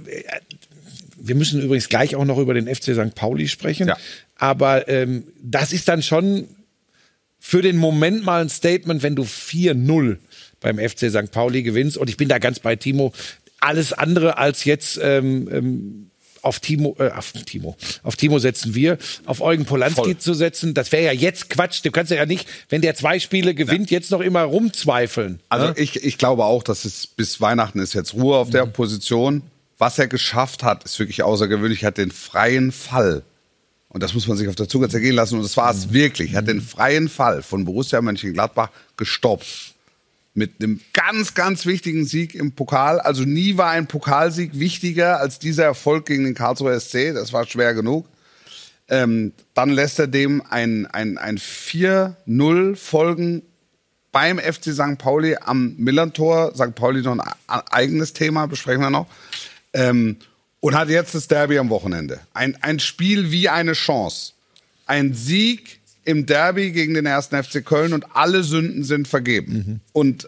wir müssen übrigens gleich auch noch über den FC St. Pauli sprechen. Ja. Aber das ist dann schon für den Moment mal ein Statement, wenn du 4-0 beim FC St. Pauli gewinnst. Und ich bin da ganz bei Timo. Alles andere als jetzt auf Timo setzen wir. Auf Eugen Polanski zu setzen, das wäre ja jetzt Quatsch. Du kannst ja nicht, wenn der 2 Spiele gewinnt, jetzt noch immer rumzweifeln. Also ich glaube auch, dass es bis Weihnachten ist jetzt Ruhe auf der Position. Was er geschafft hat, ist wirklich außergewöhnlich. Er hat den freien Fall. Und das muss man sich auf der Zunge zergehen lassen. Und das war es wirklich. Er hat den freien Fall von Borussia Mönchengladbach gestoppt. Mit einem ganz, ganz wichtigen Sieg im Pokal. Also nie war ein Pokalsieg wichtiger als dieser Erfolg gegen den Karlsruher SC. Das war schwer genug. Dann lässt er dem ein 4-0 folgen beim FC St. Pauli am Millerntor. St. Pauli noch ein eigenes Thema, besprechen wir noch. Und hat jetzt das Derby am Wochenende. Ein Spiel wie eine Chance. Ein Sieg im Derby gegen den 1. FC Köln und alle Sünden sind vergeben. Und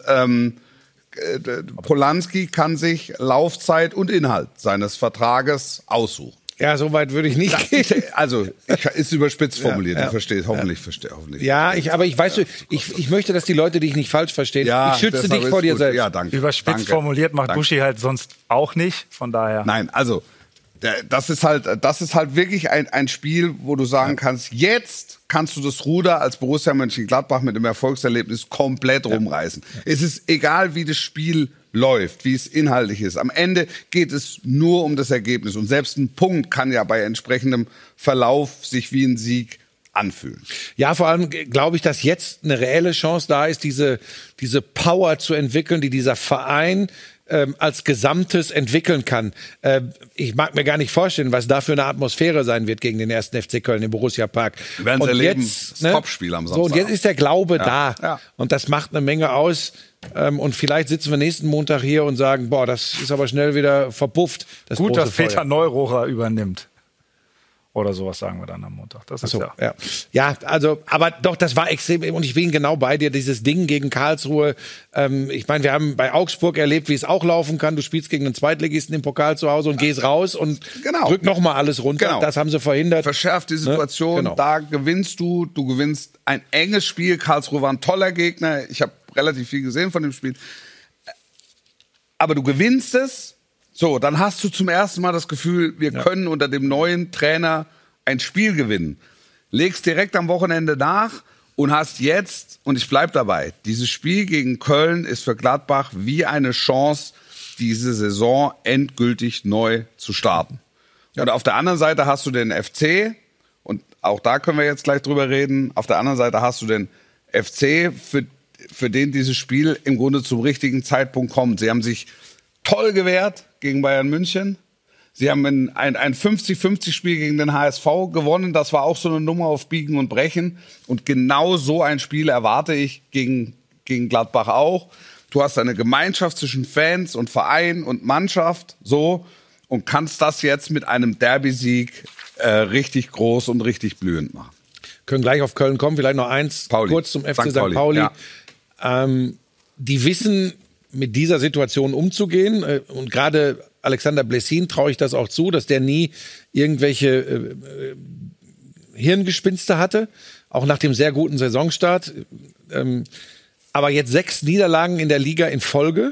Polanski kann sich Laufzeit und Inhalt seines Vertrages aussuchen. Ja, so weit würde ich nicht gehen. Also, ist überspitzt formuliert. Du verstehst, hoffentlich. Ja, aber ich weiß, ich möchte, dass die Leute dich nicht falsch verstehen. Ja, ich schütze dich vor dir selbst. Ja, danke. Überspitzt formuliert macht Buschi halt sonst auch nicht, von daher. Nein, also, das ist halt wirklich ein Spiel, wo du sagen kannst, jetzt kannst du das Ruder als Borussia Mönchengladbach mit dem Erfolgserlebnis komplett rumreißen. Es ist egal, wie das Spiel läuft, wie es inhaltlich ist. Am Ende geht es nur um das Ergebnis. Und selbst ein Punkt kann ja bei entsprechendem Verlauf sich wie ein Sieg anfühlen. Ja, vor allem glaube ich, dass jetzt eine reelle Chance da ist, diese Power zu entwickeln, die dieser Verein als Gesamtes entwickeln kann. Ich mag mir gar nicht vorstellen, was da für eine Atmosphäre sein wird gegen den 1. FC Köln im Borussia-Park. Wir werden es erleben, das Topspiel am Samstag. So, und jetzt ist der Glaube da. Ja. Und das macht eine Menge aus. Und vielleicht sitzen wir nächsten Montag hier und sagen, boah, das ist aber schnell wieder verpufft. Das Gut, dass Peter Neururer übernimmt. Oder sowas sagen wir dann am Montag. Das ist ja, also, aber doch, das war extrem. Und ich bin genau bei dir, dieses Ding gegen Karlsruhe. Ich meine, wir haben bei Augsburg erlebt, wie es auch laufen kann. Du spielst gegen einen Zweitligisten im Pokal zu Hause und gehst raus und drück noch mal alles runter. Genau. Das haben sie verhindert. Verschärft die Situation. Ne? Da gewinnst du. Du gewinnst ein enges Spiel. Karlsruhe war ein toller Gegner. Ich habe relativ viel gesehen von dem Spiel. Aber du gewinnst es. So, dann hast du zum ersten Mal das Gefühl, wir können unter dem neuen Trainer ein Spiel gewinnen. Legst direkt am Wochenende nach und hast jetzt, und ich bleib dabei, dieses Spiel gegen Köln ist für Gladbach wie eine Chance, diese Saison endgültig neu zu starten. Und auf der anderen Seite hast du den FC, und auch da können wir jetzt gleich drüber reden, auf der anderen Seite hast du den FC, für den dieses Spiel im Grunde zum richtigen Zeitpunkt kommt. Sie haben sich toll gewehrt gegen Bayern München. Sie haben ein 50-50-Spiel gegen den HSV gewonnen. Das war auch so eine Nummer auf Biegen und Brechen. Und genau so ein Spiel erwarte ich gegen Gladbach auch. Du hast eine Gemeinschaft zwischen Fans und Verein und Mannschaft. So. und kannst das jetzt mit einem Derby-Sieg richtig groß und richtig blühend machen. Können gleich auf Köln kommen, vielleicht noch eins kurz zum FC St. Pauli. Ja. Die wissen, mit dieser Situation umzugehen. Und gerade Alexander Blessin traue ich das auch zu, dass der nie irgendwelche Hirngespinste hatte, auch nach dem sehr guten Saisonstart. Aber jetzt 6 Niederlagen in der Liga in Folge.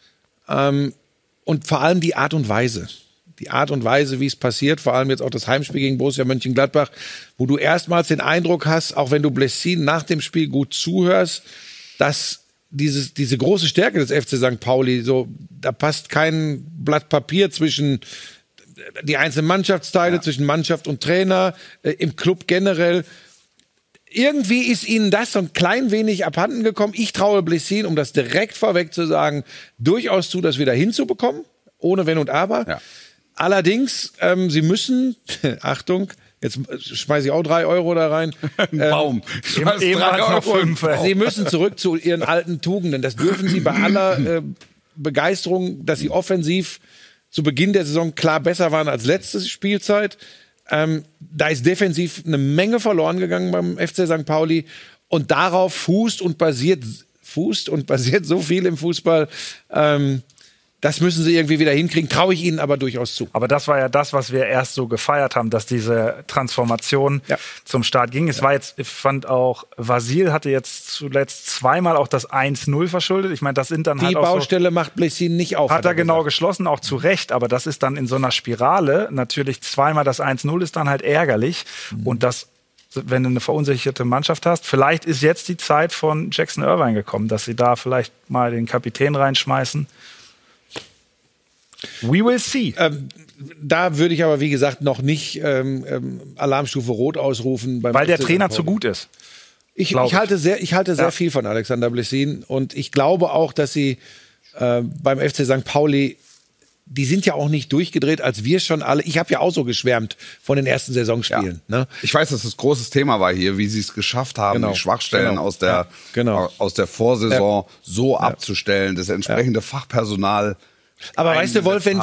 Und vor allem die Art und Weise. Die Art und Weise, wie es passiert, vor allem jetzt auch das Heimspiel gegen Borussia Mönchengladbach, wo du erstmals den Eindruck hast, auch wenn du Blessin nach dem Spiel gut zuhörst, dass diese große Stärke des FC St. Pauli, so, da passt kein Blatt Papier zwischen die einzelnen Mannschaftsteile, zwischen Mannschaft und Trainer, im Club generell. Irgendwie ist ihnen das so ein klein wenig abhanden gekommen. Ich traue Blessin, um das direkt vorweg zu sagen, durchaus zu, das wieder hinzubekommen, ohne Wenn und Aber. Ja. Allerdings, sie müssen, Achtung, jetzt schmeiße ich auch 3 Euro da rein. Ein Baum. Sie müssen zurück zu ihren alten Tugenden. Das dürfen sie bei aller Begeisterung, dass sie offensiv zu Beginn der Saison klar besser waren als letzte Spielzeit. Da ist defensiv eine Menge verloren gegangen beim FC St. Pauli. Und darauf fußt und basiert so viel im Fußball. Das müssen sie irgendwie wieder hinkriegen, traue ich ihnen aber durchaus zu. Aber das war ja das, was wir erst so gefeiert haben, dass diese Transformation zum Start ging. Es war jetzt, ich fand auch, Vasil hatte jetzt zuletzt 2-mal auch das 1-0 verschuldet. Ich meine, das sind dann die halt auch Baustelle so, macht Blessin nicht auf. Hat er genau geschlossen, auch zu Recht. Aber das ist dann in so einer Spirale. Natürlich 2-mal das 1-0 ist dann halt ärgerlich. Und das, wenn du eine verunsicherte Mannschaft hast, vielleicht ist jetzt die Zeit von Jackson Irvine gekommen, dass sie da vielleicht mal den Kapitän reinschmeißen. We will see. Da würde ich aber, wie gesagt, noch nicht Alarmstufe Rot ausrufen. Weil der Trainer zu gut ist. Ich halte sehr viel von Alexander Blessin. Und ich glaube auch, dass sie beim FC St. Pauli, die sind ja auch nicht durchgedreht, als wir schon alle. Ich habe ja auch so geschwärmt von den ersten Saisonspielen. Ja. Ne? Ich weiß, dass das großes Thema war hier, wie sie es geschafft haben, die Schwachstellen aus der Vorsaison so abzustellen, das entsprechende Fachpersonal. Aber weißt du, Wolf, wenn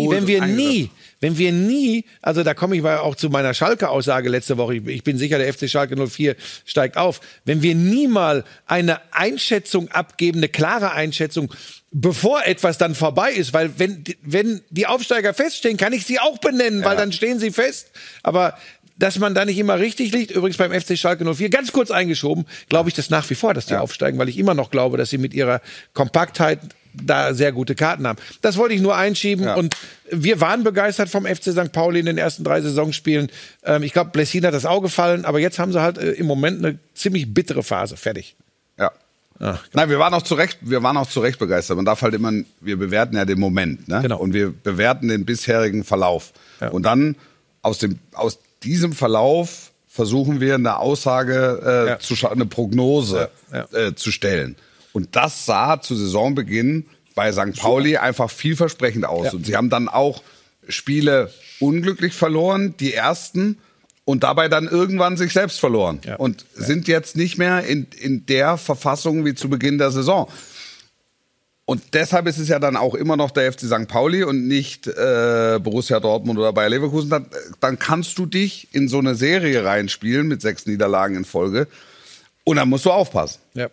wir nie, also da komme ich mal auch zu meiner Schalke-Aussage letzte Woche, ich bin sicher, der FC Schalke 04 steigt auf, wenn wir nie mal eine Einschätzung abgeben, eine klare Einschätzung, bevor etwas dann vorbei ist, weil wenn die Aufsteiger feststehen, kann ich sie auch benennen, weil dann stehen sie fest, aber dass man da nicht immer richtig liegt, übrigens beim FC Schalke 04, ganz kurz eingeschoben, glaube ich das nach wie vor, dass die aufsteigen, weil ich immer noch glaube, dass sie mit ihrer Kompaktheit da sehr gute Karten haben. Das wollte ich nur einschieben und wir waren begeistert vom FC St. Pauli in den ersten 3 Saisonspielen. Ich glaube, Blessin hat das auch gefallen, aber jetzt haben sie halt im Moment eine ziemlich bittere Phase. Fertig. Ja. Nein, wir waren auch zu Recht begeistert. Man darf halt immer, wir bewerten ja den Moment, ne? Genau. Und wir bewerten den bisherigen Verlauf. Ja. Und dann aus diesem Verlauf versuchen wir eine Aussage eine Prognose zu stellen. Und das sah zu Saisonbeginn bei St. Pauli einfach vielversprechend aus. Ja. Und sie haben dann auch Spiele unglücklich verloren, die ersten, und dabei dann irgendwann sich selbst verloren. Ja. Und sind jetzt nicht mehr in der Verfassung wie zu Beginn der Saison. Und deshalb ist es ja dann auch immer noch der FC St. Pauli und nicht Borussia Dortmund oder Bayer Leverkusen. Dann kannst du dich in so eine Serie reinspielen mit 6 Niederlagen in Folge. Und dann musst du aufpassen. Ja.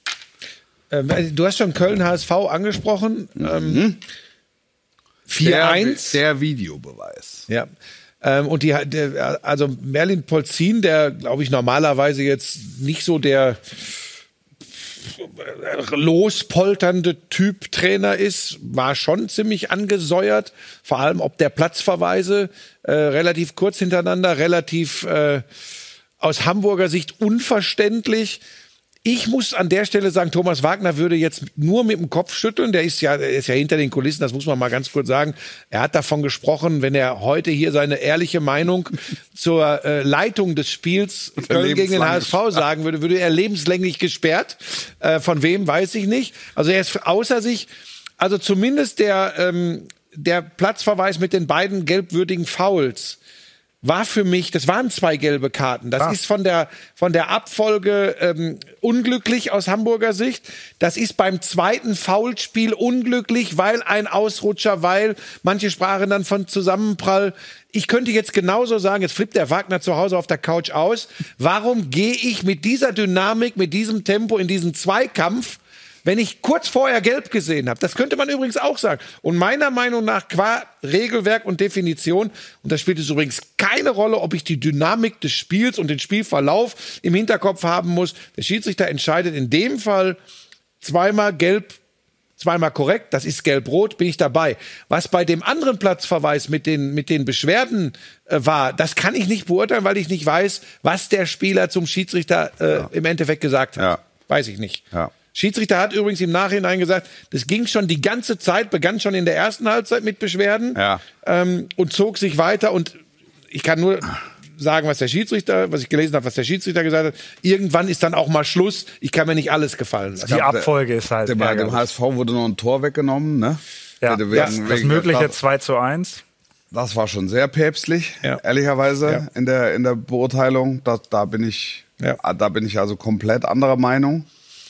Du hast schon Köln-HSV angesprochen. 4-1. Der Videobeweis. Ja. Und also Merlin Polzin, der, glaube ich, normalerweise jetzt nicht so der lospolternde Typ Trainer ist, war schon ziemlich angesäuert. Vor allem ob der Platzverweise relativ kurz hintereinander, relativ aus Hamburger Sicht unverständlich. Ich muss an der Stelle sagen, Thomas Wagner würde jetzt nur mit dem Kopf schütteln. Der ist ja hinter den Kulissen, das muss man mal ganz kurz sagen. Er hat davon gesprochen, wenn er heute hier seine ehrliche Meinung zur Leitung des Spiels Köln gegen den HSV sagen würde er lebenslänglich gesperrt. Von wem, weiß ich nicht. Also er ist außer sich. Also zumindest der Platzverweis mit den beiden gelbwürdigen Fouls war für mich, das waren 2 gelbe Karten. Das ist von der Abfolge unglücklich aus Hamburger Sicht. Das ist beim zweiten Foulspiel unglücklich, weil ein Ausrutscher, weil manche sprachen dann von Zusammenprall. Ich könnte jetzt genauso sagen, jetzt flippt der Wagner zu Hause auf der Couch aus. Warum gehe ich mit dieser Dynamik, mit diesem Tempo in diesen Zweikampf, wenn ich kurz vorher gelb gesehen habe? Das könnte man übrigens auch sagen. Und meiner Meinung nach, qua Regelwerk und Definition, und da spielt es übrigens keine Rolle, ob ich die Dynamik des Spiels und den Spielverlauf im Hinterkopf haben muss. Der Schiedsrichter entscheidet in dem Fall zweimal gelb, zweimal korrekt, das ist gelb-rot, bin ich dabei. Was bei dem anderen Platzverweis mit den Beschwerden war, das kann ich nicht beurteilen, weil ich nicht weiß, was der Spieler zum Schiedsrichter im Endeffekt gesagt hat. Ja. Weiß ich nicht. Ja. Schiedsrichter hat übrigens im Nachhinein gesagt, das ging schon die ganze Zeit, begann schon in der ersten Halbzeit mit Beschwerden und zog sich weiter. Und ich kann nur sagen, was ich gelesen habe, was der Schiedsrichter gesagt hat. Irgendwann ist dann auch mal Schluss. Ich kann mir nicht alles gefallen lassen. Die Abfolge ist halt Dem HSV wurde noch ein Tor weggenommen, ne? Ja, das mögliche 2:1. Das war schon sehr päpstlich, ehrlicherweise, in der Beurteilung. Da bin ich also komplett anderer Meinung.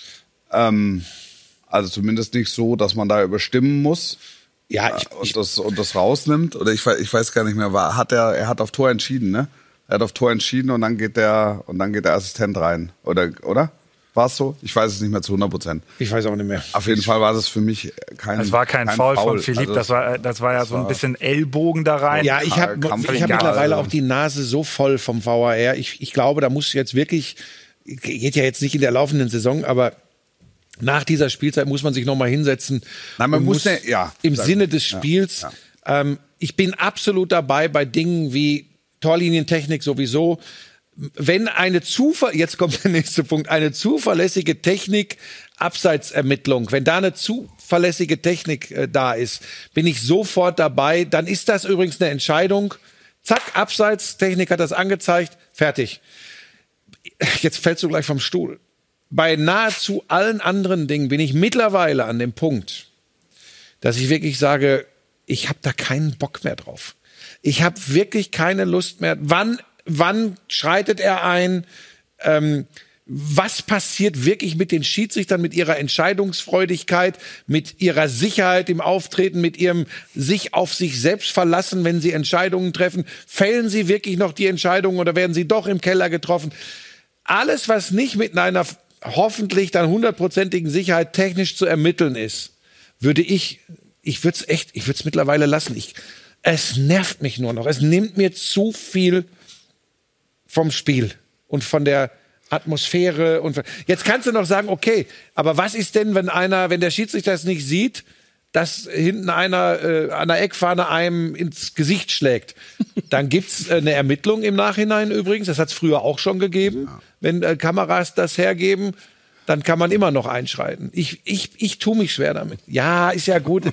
Also zumindest nicht so, dass man da überstimmen muss. Ja, und das rausnimmt. Oder ich weiß gar nicht mehr, er hat auf Tor entschieden, ne? Er hat auf Tor entschieden und dann geht der Assistent rein. Oder? War es so? Ich weiß es nicht mehr zu 100%. Ich weiß auch nicht mehr. Auf jeden Fall war das für mich Es war kein Foul von Philipp, also das war ja so ein bisschen Ellbogen da rein. Ja, ich hab mittlerweile auch die Nase so voll vom VAR. Ich glaube, da muss jetzt wirklich, geht ja jetzt nicht in der laufenden Saison, aber nach dieser Spielzeit muss man sich noch mal hinsetzen. Nein, man muss im Sinne des Spiels. Ja. Ich bin absolut dabei bei Dingen wie Torlinientechnik sowieso. Wenn jetzt kommt der nächste Punkt, eine zuverlässige Technik, Abseitsermittlung, wenn da eine zuverlässige Technik da ist, bin ich sofort dabei. Dann ist das übrigens eine Entscheidung. Zack, Abseits, Technik hat das angezeigt, fertig. Jetzt fällst du gleich vom Stuhl. Bei nahezu allen anderen Dingen bin ich mittlerweile an dem Punkt, dass ich wirklich sage, ich habe da keinen Bock mehr drauf. Ich habe wirklich keine Lust mehr. Wann schreitet er ein? Was passiert wirklich mit den Schiedsrichtern, mit ihrer Entscheidungsfreudigkeit, mit ihrer Sicherheit im Auftreten, mit ihrem sich auf sich selbst verlassen, wenn sie Entscheidungen treffen? Fällen sie wirklich noch die Entscheidungen oder werden sie doch im Keller getroffen? Alles, was nicht mit einer hoffentlich dann 100%igen Sicherheit technisch zu ermitteln ist, würde ich würde es mittlerweile lassen. Es nervt mich nur noch. Es nimmt mir zu viel vom Spiel und von der Atmosphäre. Jetzt kannst du noch sagen, okay, aber was ist denn, wenn der Schiedsrichter es nicht sieht, dass hinten einer an der Eckfahne einem ins Gesicht schlägt? Dann gibt's eine Ermittlung im Nachhinein übrigens. Das hat's früher auch schon gegeben. Wenn Kameras das hergeben, dann kann man immer noch einschreiten. Ich tue mich schwer damit. Ja, ist ja gut.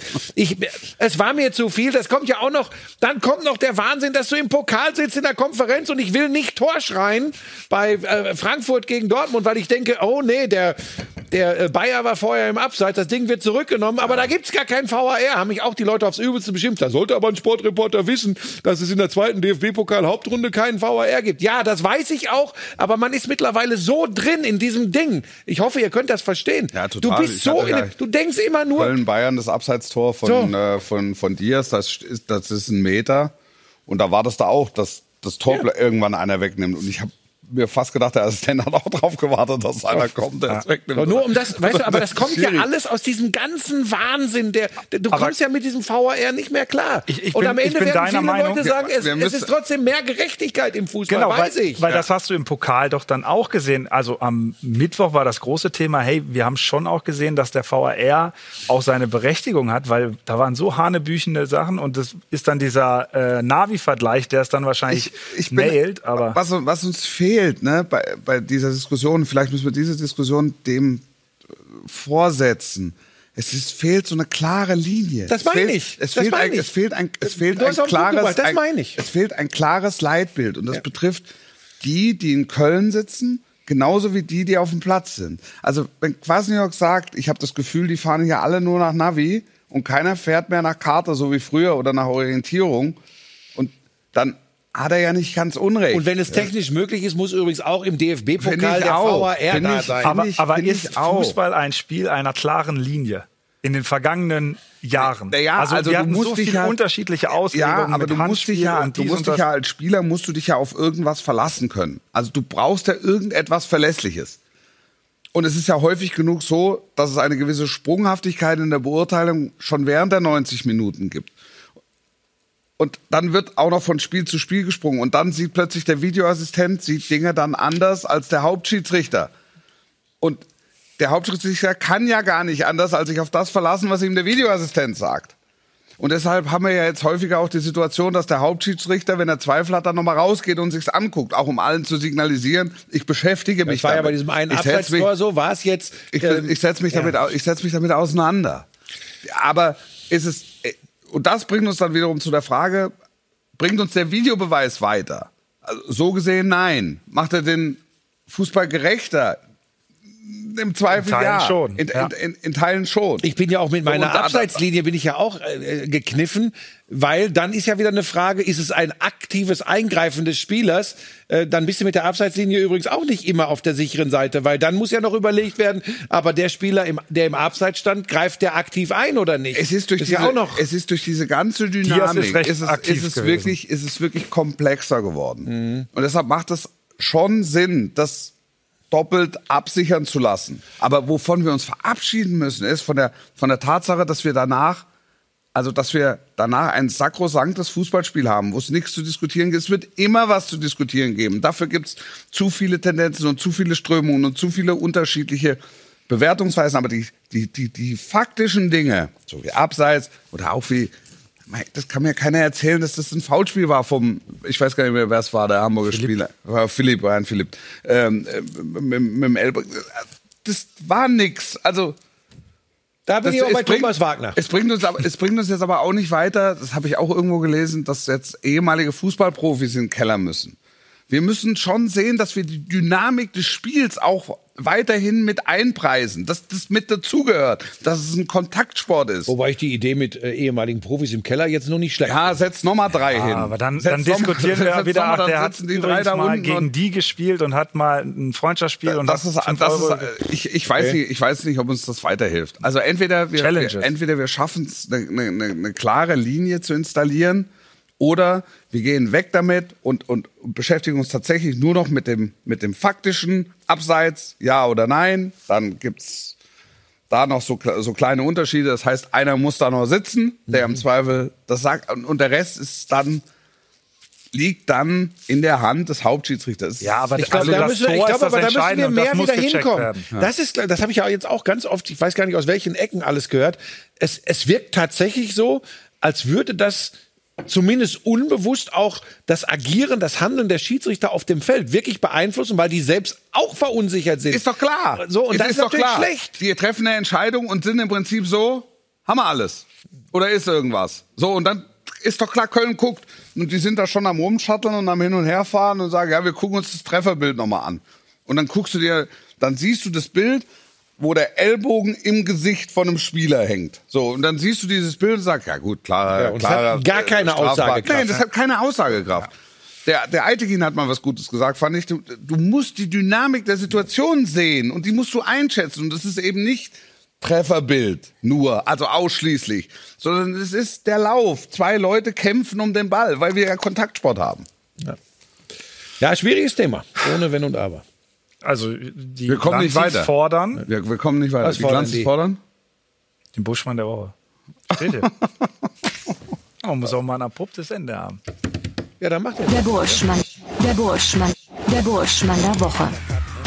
Es war mir zu viel. Das kommt ja auch noch. Dann kommt noch der Wahnsinn, dass du im Pokal sitzt in der Konferenz und ich will nicht Tor schreien bei Frankfurt gegen Dortmund, weil ich denke, oh nee, der Bayer war vorher im Abseits, das Ding wird zurückgenommen, aber da gibt's gar keinen VAR. Haben mich auch die Leute aufs Übelste beschimpft. Da sollte aber ein Sportreporter wissen, dass es in der zweiten DFB-Pokal-Hauptrunde keinen VAR gibt. Ja, das weiß ich auch, aber man ist mittlerweile so drin in diesem Ding. Ich hoffe, ihr könnt das verstehen. Ja, total. Du bist du denkst immer nur. Köln-Bayern, das Abseitstor von Diaz, das ist 1 Meter. Und da war das da auch, dass das Tor irgendwann einer wegnimmt. Und ich habe mir fast gedacht, der Assistent hat auch drauf gewartet, dass einer kommt, der es wegnimmt. Aber nur um das, weißt du, aber das kommt ja alles aus diesem ganzen Wahnsinn. Du kommst ja mit diesem VAR nicht mehr klar. Und am Ende werden viele Leute sagen, es ist trotzdem mehr Gerechtigkeit im Fußball, genau, weil das hast du im Pokal doch dann auch gesehen. Also am Mittwoch war das große Thema, hey, wir haben schon auch gesehen, dass der VAR auch seine Berechtigung hat, weil da waren so hanebüchende Sachen und das ist dann dieser Navi-Vergleich, der es dann wahrscheinlich mailt. Aber was uns fehlt, ne, bei dieser Diskussion, vielleicht müssen wir diese Diskussion dem vorsetzen. Es fehlt so eine klare Linie. Das meine ich. Es fehlt ein klares Leitbild. Und das betrifft die in Köln sitzen, genauso wie die auf dem Platz sind. Also wenn Kwasniok sagt, ich habe das Gefühl, die fahren hier alle nur nach Navi und keiner fährt mehr nach Karte, so wie früher, oder nach Orientierung. Und dann hat er ja nicht ganz unrecht. Und wenn es technisch möglich ist, muss übrigens auch im DFB-Pokal der VAR da sein. Aber ist Fußball ein Spiel einer klaren Linie? In den vergangenen Jahren. Ja, also wir du hatten musst so dich viele ja, unterschiedliche Auslegungen. Ja, aber mit du musst dich ja, als Spieler musst du dich ja auf irgendwas verlassen können. Also du brauchst ja irgendetwas Verlässliches. Und es ist ja häufig genug so, dass es eine gewisse Sprunghaftigkeit in der Beurteilung schon während der 90 Minuten gibt. Und dann wird auch noch von Spiel zu Spiel gesprungen. Und dann sieht plötzlich der Videoassistent, sieht Dinge dann anders als der Hauptschiedsrichter. Und der Hauptschiedsrichter kann ja gar nicht anders, als sich auf das verlassen, was ihm der Videoassistent sagt. Und deshalb haben wir ja jetzt häufiger auch die Situation, dass der Hauptschiedsrichter, wenn er Zweifel hat, dann nochmal rausgeht und sich's anguckt. Auch um allen zu signalisieren, ich beschäftige mich damit. Das war ja bei diesem einen Abseitstor so, war es jetzt... Ich setze mich damit auseinander. Aber ist es... Und das bringt uns dann wiederum zu der Frage, bringt uns der Videobeweis weiter? Also, so gesehen nein. Macht er den Fußball gerechter? Im Zweifel in Teilen ja. Schon. In Teilen schon. Ich bin ja auch mit meiner Abseitslinie bin ich ja auch gekniffen, weil dann ist ja wieder eine Frage, ist es ein aktives Eingreifen des Spielers? Dann bist du mit der Abseitslinie übrigens auch nicht immer auf der sicheren Seite, weil dann muss ja noch überlegt werden, aber der Spieler, der im Abseits stand, greift der aktiv ein oder nicht? Es ist durch diese ganze Dynamik, ist es wirklich komplexer geworden. Mhm. Und deshalb macht es schon Sinn, das doppelt absichern zu lassen. Aber wovon wir uns verabschieden müssen, ist von der Tatsache, dass wir danach ein sakrosanktes Fußballspiel haben, wo es nichts zu diskutieren gibt. Es wird immer was zu diskutieren geben. Dafür gibt es zu viele Tendenzen und zu viele Strömungen und zu viele unterschiedliche Bewertungsweisen. Aber die faktischen Dinge, so wie Abseits oder auch wie, das kann mir keiner erzählen, dass das ein Foulspiel war ich weiß gar nicht mehr, wer es war, der Hamburger Spieler. War Ryan Philipp. Mit dem Ellbogen. Das war nix. Also, da bin ich auch bei Thomas Wagner. Es bringt uns jetzt aber auch nicht weiter, das habe ich auch irgendwo gelesen, dass jetzt ehemalige Fußballprofis in den Keller müssen. Wir müssen schon sehen, dass wir die Dynamik des Spiels auch weiterhin mit einpreisen, dass das mit dazugehört, dass es ein Kontaktsport ist. Wobei ich die Idee mit ehemaligen Profis im Keller jetzt noch nicht schlecht finde. Ja, setz nochmal 3 hin. Aber dann diskutieren wir wieder, der hat die übrigens mal gegen die gespielt und hat mal ein Freundschaftsspiel und ich weiß nicht, ob uns das weiterhilft. Also entweder wir schaffen es, eine klare Linie zu installieren, oder wir gehen weg damit und beschäftigen uns tatsächlich nur noch mit dem faktischen Abseits, ja oder nein. Dann gibt's da noch so kleine Unterschiede. Das heißt, einer muss da noch sitzen, der im Zweifel das sagt. Und der Rest liegt dann in der Hand des Hauptschiedsrichters. Ja, aber ich glaube, da müssen wir mehr wieder hinkommen. Ja. Das habe ich ja jetzt auch ganz oft, ich weiß gar nicht, aus welchen Ecken alles gehört. Es wirkt tatsächlich so, als würde das zumindest unbewusst auch das Agieren, das Handeln der Schiedsrichter auf dem Feld wirklich beeinflussen, weil die selbst auch verunsichert sind. Ist doch klar. So, und das ist natürlich klar. Schlecht. Die treffen eine Entscheidung und sind im Prinzip so, haben wir alles. Oder ist irgendwas. So, und dann ist doch klar, Köln guckt. Und die sind da schon am Rumschatteln und am Hin- und Herfahren und sagen, ja, wir gucken uns das Trefferbild nochmal an. Und dann siehst du das Bild, wo der Ellbogen im Gesicht von einem Spieler hängt. So, und dann siehst du dieses Bild und sagst, ja gut, klar. Das hat gar keine Aussagekraft. Nein, das hat keine Aussagekraft. Ja. Der Eitekin hat mal was Gutes gesagt, fand ich. Du musst die Dynamik der Situation sehen und die musst du einschätzen. Und das ist eben nicht Trefferbild nur, also ausschließlich, sondern es ist der Lauf. 2 Leute kämpfen um den Ball, weil wir ja Kontaktsport haben. Ja, schwieriges Thema. Ohne Wenn und Aber. Also die wir kommen nicht weiter. Fordern. Wir kommen nicht weiter. Was fordern die? Den Buschmann der Woche. Steht hier. Man muss auch mal ein abruptes Ende haben. Ja, dann macht er. Der Buschmann der Woche.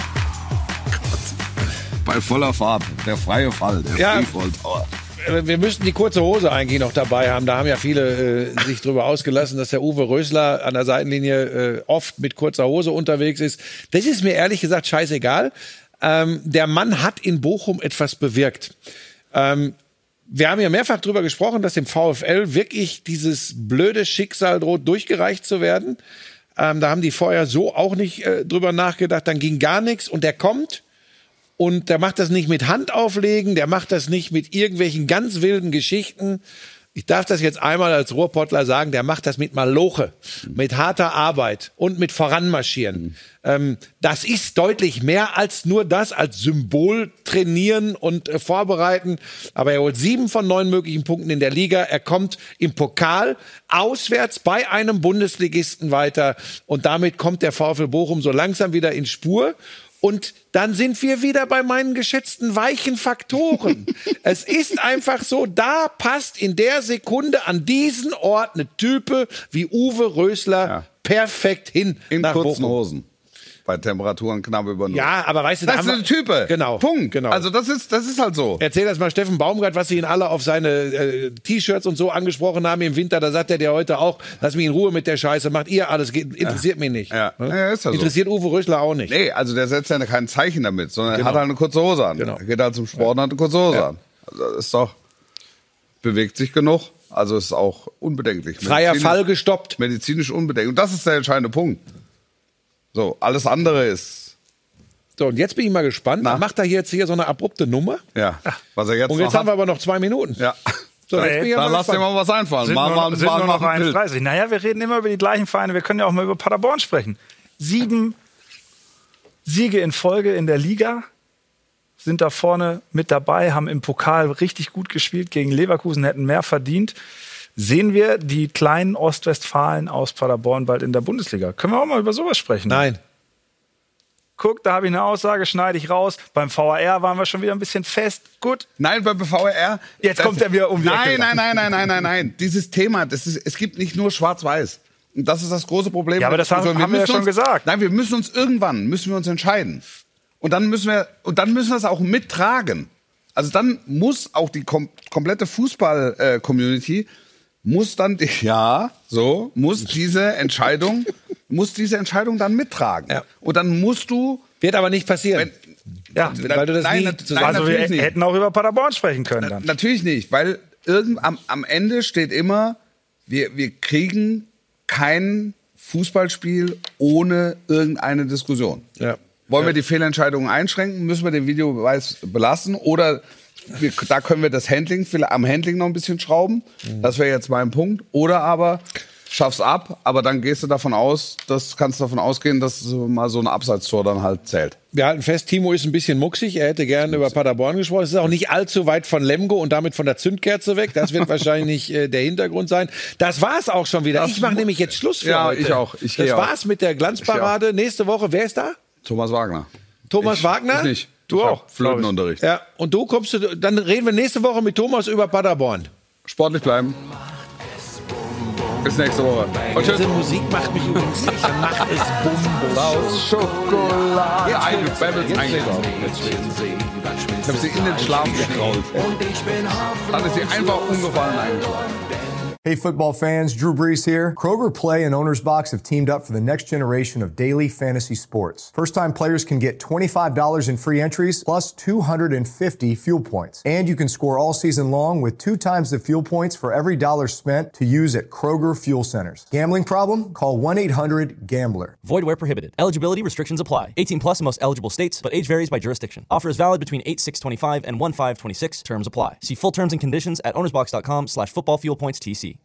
Bei voller Fahrt, der freie Fall, der Freefall-Tower. Wir müssten die kurze Hose eigentlich noch dabei haben. Da haben ja viele sich drüber ausgelassen, dass der Uwe Rösler an der Seitenlinie oft mit kurzer Hose unterwegs ist. Das ist mir ehrlich gesagt scheißegal. Der Mann hat in Bochum etwas bewirkt. Wir haben ja mehrfach drüber gesprochen, dass dem VfL wirklich dieses blöde Schicksal droht, durchgereicht zu werden. Da haben die vorher so auch nicht drüber nachgedacht. Dann ging gar nichts und der kommt. Und der macht das nicht mit Hand auflegen, der macht das nicht mit irgendwelchen ganz wilden Geschichten. ich darf das jetzt einmal als Ruhrpottler sagen, der macht das mit Maloche, mit harter Arbeit und mit Voranmarschieren. Das ist deutlich mehr als nur das, als Symbol trainieren und vorbereiten. Aber er holt 7 von 9 möglichen Punkten in der Liga. Er kommt im Pokal auswärts bei einem Bundesligisten weiter. Und damit kommt der VfL Bochum so langsam wieder in Spur. Und dann sind wir wieder bei meinen geschätzten weichen Faktoren. Es ist einfach so, da passt in der Sekunde an diesen Ort eine Type wie Uwe Rösler perfekt hin. In nach kurzen Bochum. Hosen. Bei Temperaturen knapp über 0. Ja, aber weißt du, das ist eine Type. Genau. Punkt. Genau. Also das ist halt so. Erzähl das mal Steffen Baumgart, was sie ihn alle auf seine T-Shirts und so angesprochen haben im Winter. Da sagt er dir heute auch, lass mich in Ruhe mit der Scheiße, macht ihr alles, interessiert mich nicht. Ja. Ne? Ja, ist ja so. Interessiert Uwe Rösler auch nicht. Nee, also der setzt ja kein Zeichen damit, sondern Genau. er hat halt eine kurze Hose an. Genau. Er geht halt zum Sport und hat eine kurze Hose an. Also das ist doch, bewegt sich genug. Also ist auch unbedenklich. Freier Fall gestoppt. Medizinisch unbedenklich. Und das ist der entscheidende Punkt. So, alles andere ist... So, und jetzt bin ich mal gespannt. Na? Macht er jetzt hier so eine abrupte Nummer? Ja, was er jetzt Und jetzt noch haben wir aber noch 2 Minuten. Ja. So, jetzt bin ich Da mal lass dir gespannt. mal was einfallen. Sind nur noch 1,30. Naja, wir reden immer über die gleichen Vereine. Wir können ja auch mal über Paderborn sprechen. 7 Siege in Folge in der Liga, sind da vorne mit dabei, haben im Pokal richtig gut gespielt gegen Leverkusen, hätten mehr verdient. Sehen wir die kleinen Ostwestfalen aus Paderborn bald in der Bundesliga? Können wir auch mal über sowas sprechen? Nein. Guck, da habe ich eine Aussage, schneide ich raus. Beim VAR waren wir schon wieder ein bisschen fest. Gut. Nein, beim VAR. Jetzt kommt er wieder um die Ecke. Nein. Dieses Thema, es gibt nicht nur Schwarz-Weiß. Und das ist das große Problem. Ja, aber das haben wir ja schon gesagt. Nein, wir müssen uns entscheiden. Und dann müssen wir es auch mittragen. Also dann muss auch die komplette Fußball-Community muss diese Entscheidung dann mittragen. Ja. Und dann musst du... Wird aber nicht passieren. Weil du das nie zusammen... Also wir hätten auch über Paderborn sprechen können dann. Natürlich nicht, weil am Ende steht immer, wir kriegen kein Fußballspiel ohne irgendeine Diskussion. Ja. Wollen wir die Fehlentscheidungen einschränken? Müssen wir den Videobeweis belassen? Oder da können wir am Handling noch ein bisschen schrauben. Das wäre jetzt mein Punkt. Oder aber schaff's ab, aber dann kannst du davon ausgehen, dass mal so ein Abseitstor dann halt zählt. Wir halten fest, Timo ist ein bisschen mucksig. Er hätte gerne über Paderborn gesprochen. Es ist auch nicht allzu weit von Lemgo und damit von der Zündkerze weg. Das wird wahrscheinlich der Hintergrund sein. Das war's auch schon wieder. Ich mache nämlich jetzt Schluss für heute. Ja, ich auch. Das war's mit der Glanzparade. Nächste Woche, wer ist da? Thomas Wagner. Thomas Wagner? Ich nicht. Du auch? Flötenunterricht. Ja, und dann reden wir nächste Woche mit Thomas über Paderborn. Sportlich bleiben. Bis nächste Woche. Und tschüss. Diese Musik macht mich übrigens nicht. Dann macht es Bumbo. Aus Schokolade. Ja, du babbelst eigentlich. Ich habe sie in den Schlaf gekrault. Dann ist sie einfach ungefallen eingeschlafen. Hey football fans, Drew Brees here. Kroger Play and Owner's Box have teamed up for the next generation of daily fantasy sports. First-time players can get $25 in free entries plus 250 fuel points. And you can score all season long with 2 times the fuel points for every dollar spent to use at Kroger Fuel Centers. Gambling problem? Call 1-800-GAMBLER. Void where prohibited. Eligibility restrictions apply. 18 plus in most eligible states, but age varies by jurisdiction. Offer is valid between 8/6/25 and 1/5/26. Terms apply. See full terms and conditions at ownersbox.com/footballfuelpointstc.